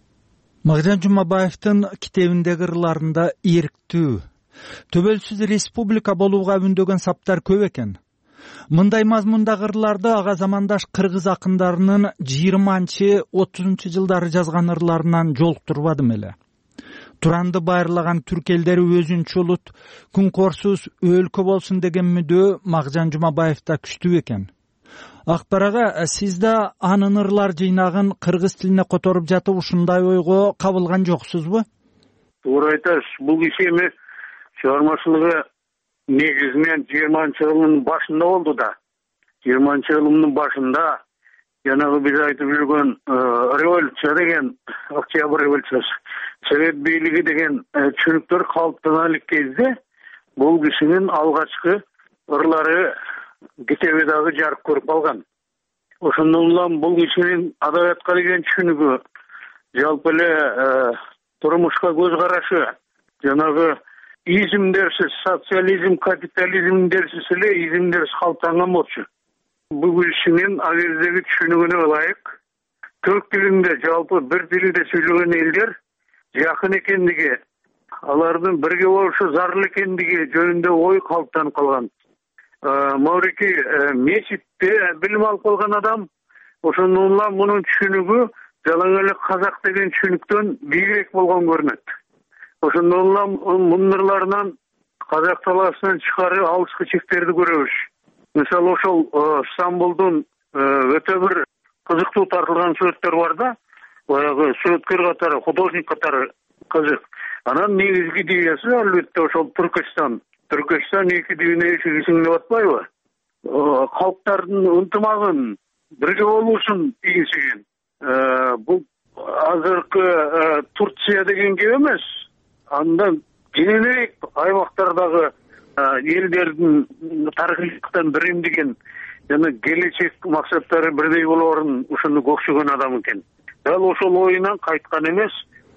Магжан Жумабаевдин китебиндеги ырларында эрктүү, төбөлсүз республика болууга үндөгөн саптар көп экен. Мындай мазмундагы ырларды ага замандаш кыргыз акындарынын жыйырманчы отузунчу жылдары жазган ырларынан жолуктурбадым эле. Туранды байырлаган түрк элдери өзүнчө улут, күнкорсуз өлкө болсун деген мүдөө Магжан Жумабаевда күчтүү экен. Акбар ага, сиз да анын ырлар жыйнагын кыргыз тилине которуп жатып ушундай ойго кабылган жоксузбу? Туура айтасыз. Бул киши эми чыгармачылыгы негизинен жыйырманчы жылдын башында болду да. жыйырманчы жылдын башында жанагы биз айтып жүргөн революция деген, Октябрь революциясы, Совет бийлиги деген чүрүктөр калыптана элек кезде бул кишинин алгачкы ырлары китеби дагы жарык көрүп калган. Ошондон улам бул кишинин адабиятка деген түшүнүгү, жалпы эле турмушка көз карашы, жанагы изимдерсиз, социализм, капитализмдерсиз эле изимдерсиз калыптанган болчу. Бул кишинин ал кездеги түшүнүгүнө ылайык түрк тилинде жалпы бир тилде сүйлөгөн элдер жакын экендиги, алардын бирге болушу зарыл экендиги жөнүндө ой калыптанып калган. Маврики мечитте билим алып калган адам, ошондон улам мунун түшүнүгү жалаң эле казак деген түшүнүктөн бийик болгон көрүнөт. Ошондон улам мундырларынан казак талаасынан тышкары алыскы чектерди көрөбүз. Мисалы ошол Стамбулдун өтө бир кызыктуу тартылган сүрөттөр бар да, баягы сүрөткөр катары, художник катары кызык. Анан негизги идеясы албетте ошол Түркистан. Түркистан эки дүйнө ишигисиң деп атпайбы? Калктардын ынтымагын, бирге болуусун тийгизген. Бул азыркы Турция деген кеп эмес. Андан кененирээк аймактардагы элдердин тарыхтан биримдигин жана келечек максаттары бирдей болоорун ушуну көксөгөн адам экен. Дал ошол оюнан кайткан эмес.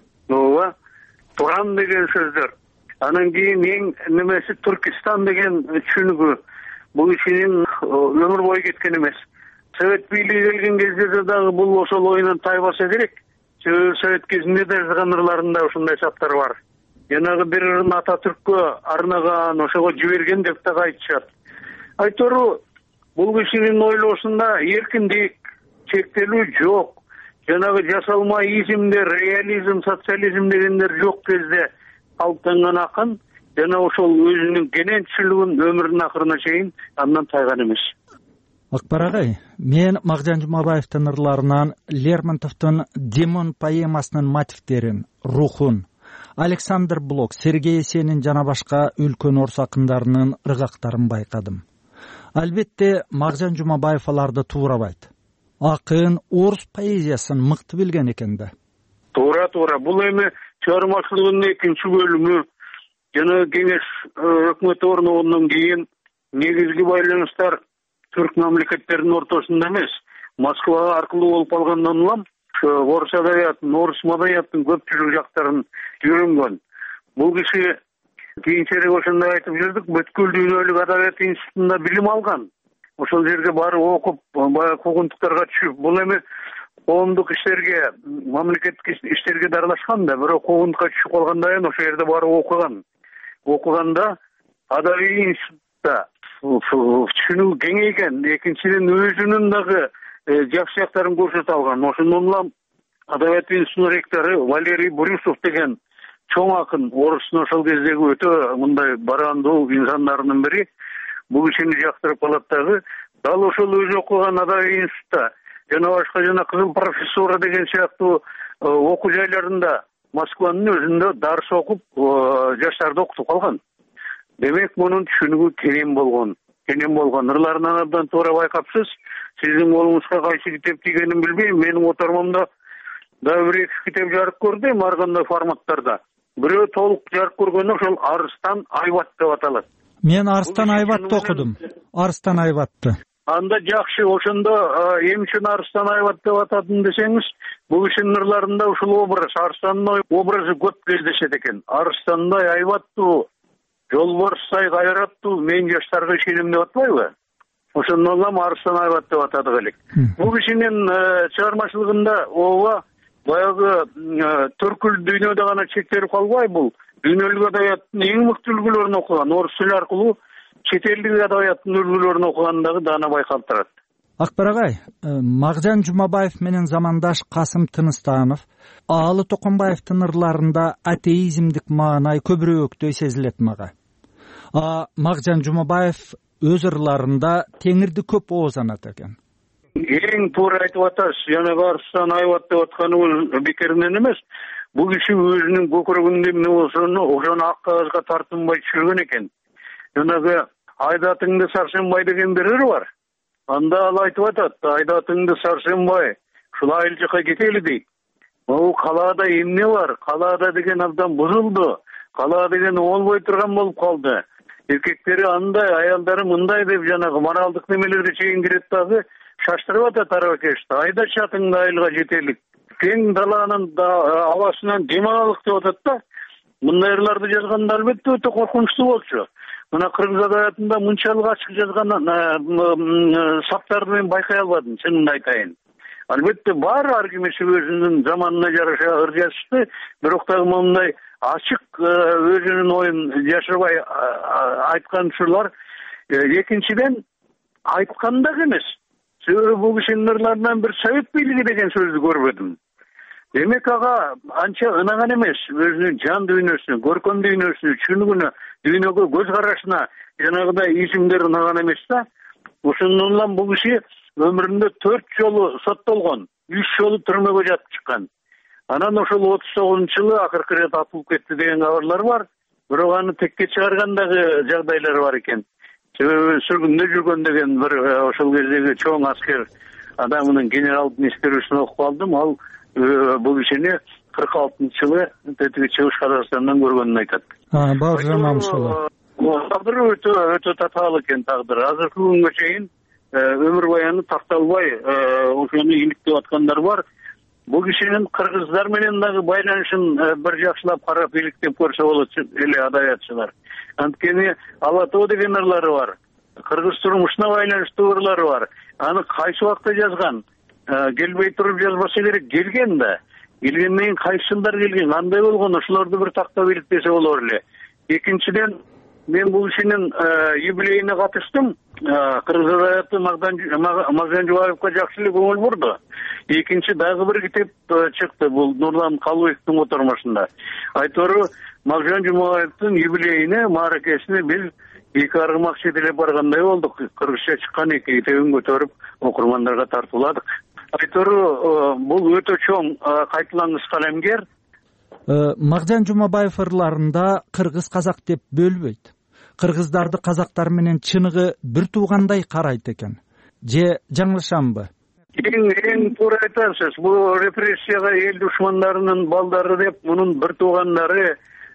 Ооба, Туран деген сөздөр. Анан кийин эң немеси Түркистан деген түшүнүгү. Бул ишинин өмүр бою кеткен эмес. Совет бийлиги келген кезде дагы бул ошол оюнан тайбаса керек. Себеби Совет кезинде да жазган ырларында ушундай саптар бар. Жанагы бир ырын Ататүрккө арнаган, ошого жиберген деп да айтышат. Айтору, бул кишинин ойлоосунда эркиндик, чектелүү жок. Жанагы жасалма изимдер, реализм, социализм дегендер жок кезде калыптанган акын жана ошол өзүнүн кененчилигин өмүрүнүн акырына чейин андан тайган эмес. Акбар агай, мен Макжан Жумабаевдин ырларынан Лермонтовдун Демон поэмасынын мотивдерин, рухун, Александр Блок, Сергей Есенин жана башка үлкөн орус акындарынын ыргактарын байкадым. Албетте Макжан Жумабаев аларды туурабайт. Акын орус поэзиясын мыкты билген экен да. Туура, туура. Бул эми чыгармачылыгынын экинчи бөлүмү жана кеңеш өкмөтү орногондон кийин негизги байланыштар түрк мамлекеттеринин ортосунда эмес, Москва аркылуу болуп калгандан улам орус адабиятын, орус маданиятынын көпчүлүк жактарын үйрөнгөн. Бул киши кийинчерээк ошондой айтып жүрдүк, бүткүл дүйнөлүк адабият институтунда билим алган. Ошол жерге барып окуп, баягы куугунтуктарга түшүп, бул эми коомдук иштерге, мамлекеттик иштерге да аралашкан да, бирок куугунтукка түшүп калгандан кийин ошол жерде барып окуган. Окуганда адабий институтта түшүнүү кеңейген, экинчиден өзүнүн дагы жакшы жактарын көрсөтө алган. Ошондон улам адабият институтунун ректору Валерий Брюсов деген чоң акын, орустун ошол кездеги өтө мындай барандуу инсандарынын бири. Бул кишини жактырып калат дагы. Дал ошол өзү окуган адабий институтта жана башка жана Кызыл профессура деген сыяктуу окуу жайларында Москванын өзүндө дарс окуп, жаштарды окутуп калган. Демек, мунун түшүнүгү кенен болгон. Кенен болгон. Ырларынан абдан туура байкапсыз. Сиздин колуңузга кайсы китеп тийгенин билбейм. Менин отормомдо дагы бир эки китеп жарык көрдү, ар кандай форматтарда. Бирөө толук жарык көргөнү ошол Арыстан Айбат деп аталат. Мен Арыстан Айбатты окудум. Арыстан Айбатты. Анда жакшы, ошондо эми үчүн Арыстан Айбат деп атадым десеңиз, бул кишинин ырларында ушул образ, Арыстандын образы көп кездешет экен. Арыстандай айбаттуу, жолборстай кайраттуу, мен жаштарга ишенем деп атпайбы? Ошондон улам Арыстан Айбат деп атадык элек. Бул кишинин чыгармачылыгында ооба баягы түркүл дүйнөдө гана чектелип калбай, бул дүйнөлүк адабияттын эң мыкты үлгүлөрүн окуган, орус тили аркылуу чет элдик адабияттын үлгүлөрүн окугандагы даана байкалып турат. Акбар агай, Макжан Жумабаев менен замандаш Касым Тыныстанов, Аалы Токонбаевдин ырларында атеизмдик маанай көбүрөөктөй сезилет мага. А Макжан Жумабаев өз ырларында теңирди көп оозанат экен. Эң туура айтып атасыз. Жанагы Арыстан Айбат деп атканы бул бекеринен эмес. Бул киши өзүнүн көкөрөгүндө эмне болсону ошону ак кагазга тартынбай түшүргөн экен. Жанагы Айдатыңды Сарсенбай деген бир ыр бар. Анда ал айтып атат, Айдатыңды Сарсенбай, ушул айыл жака кетели дейт. Могу калаада эмне бар? Калаада деген абдан бузулду. Калаа деген болбой турган болуп калды. Эркектери андай, аялдары мындай деп жанагы моралдык немелерге чейин кирет дагы шаштырып атат аракешти. Айда чатыңды айылга жетелик. Кең даланын абасынан дем алык деп атат да. Мындай ырларды жазганда албетте өтө коркунучтуу болчу. Мына кыргыз адабиятында мынчалык ачык жазган саптарды мен байкай албадым, чынымды айтайын. Албетте бар ар кимиси өзүнүн заманына жараша ыр жазышты, бирок дагы мондай ачык өзүнүн оюн жашырбай айткан ушулар. Экинчиден, айткан дагы эмес. Себеби бул кишинин ырларынан бир совет бийлиги деген сөздү көрбөдүм. Демек ага анча ынаган эмес, өзүнүн жан дүйнөсүнө, көркөм дүйнөсүнө, чыныгына, дүйнөгө көз карашына жанагыдай изимдер ынаган эмес да. Ошондон улам бул киши өмүрүндө төрт жолу соттолгон, үч жолу түрмөгө жатып чыккан. Анан ошол отуз тогузунчу жылы акыркы ирет атылып кетти деген кабарлар бар. Бирок аны текке чыгарган дагы жагдайлар бар экен. Себеби сүргүндө жүргөн деген бир ошол кездеги чоң аскер адамынын генералдын эскерүүсүн окуп калдым. Ал бул кишини кырк алтынчы жылы тетиги Чыгыш Казакстандан көргөнүн айтат. Бауыржан Мамышұлы. Тагдыры өтө өтө татаал экен тагдыр. Азыркы күнгө чейин өмүр баяны такталбай ошону иликтеп аткандар бар. Бул кишинин кыргыздар менен дагы байланышын бир жакшылап карап иликтеп көрсө болот эле адабиятчылар. Анткени Алатоо деген ырлары бар. Кыргыз турмушуна байланыштуу ырлары бар. Аны кайсы убакта жазган? Келбей туруп жазбаса керек, келген да. Келгенден кийин кайсы жылдар келген, кандай болгон, ошолорду бир тактап иликтесе болор эле. Экинчиден, мен бул кишинин юбилейине катыштым. Кыргыз адабияты Магдан Жубаевга жакшы эле көңүл бурду. Экинчи дагы бир китеп чыкты, бул Нурлан Калыбековдун котормосунда. Айтору Магдан Жубаевдин юбилейине, мааракесине биз эки аргымак чет эле баргандай болдук. Кыргызча чыккан эки китебин көтөрүп окурмандарга тартууладык. Айтору бул өтө чоң кайталангыс калемгер. Магдан Жумабаев ырларында кыргыз казак деп бөлбөйт. Кыргыздарды казактар менен чыныгы бир туугандай карайт экен. Же жаңылышамбы? Эң эң туура айтасыз. Бул репрессияга эл душмандарынын балдары деп мунун бир туугандары,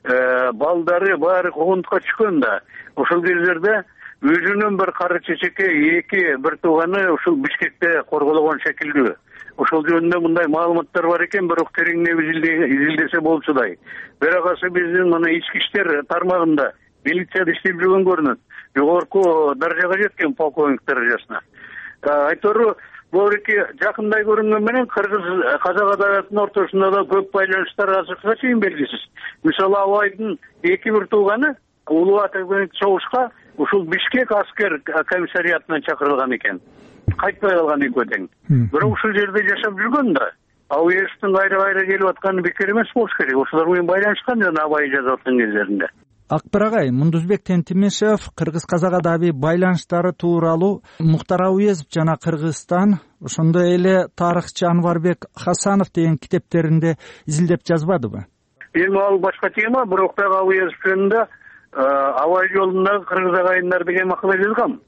балдары баары куугунтукка чыккан да. Ошол кездерде өзүнүн бир кары чечеке эки бир тууганы ушул Бишкекте корголгон шекилдүү. Ошол жөнүндө мындай маалыматтар бар экен, бирок тереңдеп изилдесе болчудай. Бирагасы биздин мына ички иштер тармагында милицияда иштеп жүргөн көрүнөт. Жогорку даражага жеткен полковник даражасына. Айтору бул эки жакындай көрүнгөн менен кыргыз казак адабиятынын ортосунда да көп байланыштар азыркыга чейин белгисиз. Мисалы Абайдын эки бир тууганы Улуу Атабек чогушка ушул Бишкек аскер комиссариатынан чакырылган экен. Кайтпай калган экөө тең. Бирок ушул жерде жашап жүргөн да. Ауештин кайра-кайра келип атканы бекер эмес болуш керек. Ошолор менен байланышкан жана Абай жазып аткан кездеринде. Акбар агай, Мундузбек Тентимишев кыргыз казак адаби байланыштары тууралуу Муктар Ауезов жана Кыргызстан, ошондой эле тарыхчы Анварбек Хасанов деген китептеринде изилдеп жазбадыбы? Эми ал башка тема, бирок дагы Ауезов жөнүндө Абай жолундагы кыргыз агайындар деген макала жазгам.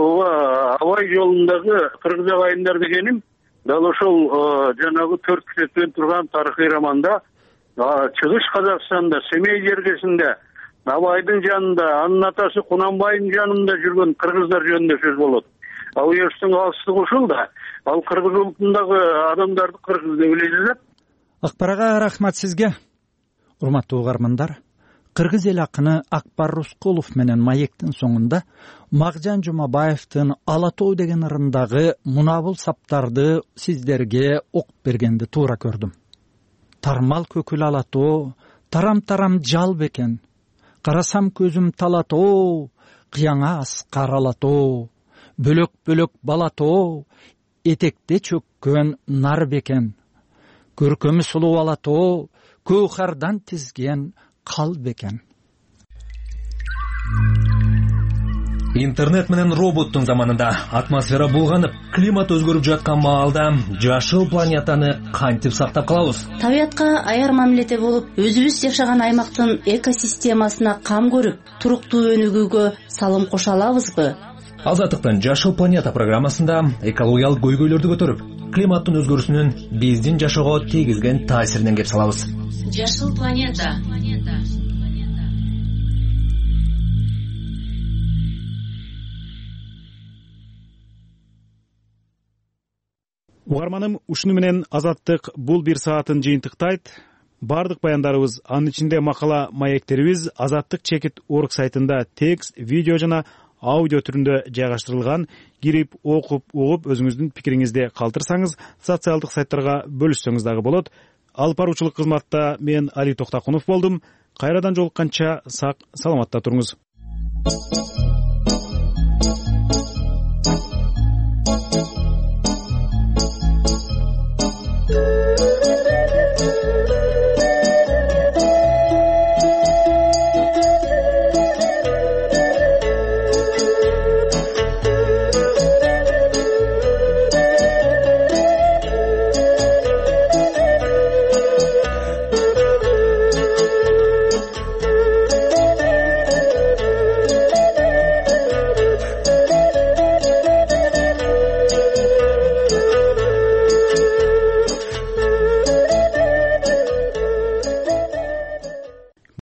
Абай жолундагы кыргыз агайындар дегеним дал ошол жанагы төрт китептен турган тарыхый романда Чыгыш Казакстанда, Семей жергесинде Абайдын жанында, анын атасы Кунанбайдын жанында жүргөн кыргыздар жөнүндө сөз болот. Ауештин алыстыгы ушул да. Ал кыргыз улутундагы адамдарды кыргыз деп эле жазат. Акбар ага, рахмат сизге. Урматтуу угармандар, кыргыз эл акыны Акбар Рускулов менен маектин соңунда Магдан Жумабаевдин Алатоо деген ырындагы мунабул саптарды сиздерге окуп бергенди туура көрдүм. Тармал көкүл Алатоо, тарам-тарам жал бекен. Карасам көзүм Талатоо, кыяңа аскар Алатоо. Бөлөк-бөлөк балатоо, этекте чөккөн нар бекен. Көркөмү сулуу Алатоо, көөхардан тизген кал бекен. Интернет менен роботтун заманында атмосфера булганып, климат өзгөрүп жаткан маалда жашыл планетаны кантип сактап калабыз? Табиятка аяр мамиледе болуп, өзүбүз жашаган аймактын экосистемасына кам көрүп, туруктуу өнүгүүгө салым кошо алабызбы? Азаттыктын Жашыл планета программасында экологиялык көйгөйлөрдү көтөрүп, климаттын өзгөрүүсүнүн биздин жашоого тийгизген таасиринен кеп салабыз. Жашыл планета. Угарманым, ушуну менен Азаттык бул бир саатын жыйынтыктайт. Бардык баяндарыбыз, анын ичинде макала маектерибиз Азаттык чекит орг сайтында текст, видео жана аудио түрүндө жайгаштырылган. Кирип окуп угуп өзүңүздүн пикириңизди калтырсаңыз, социалдык сайттарга бөлүшсөңүз дагы болот. Алып баруучулук кызматта мен Али Токтакунов болдум. Кайрадан жолукканча сак саламатта туруңуз.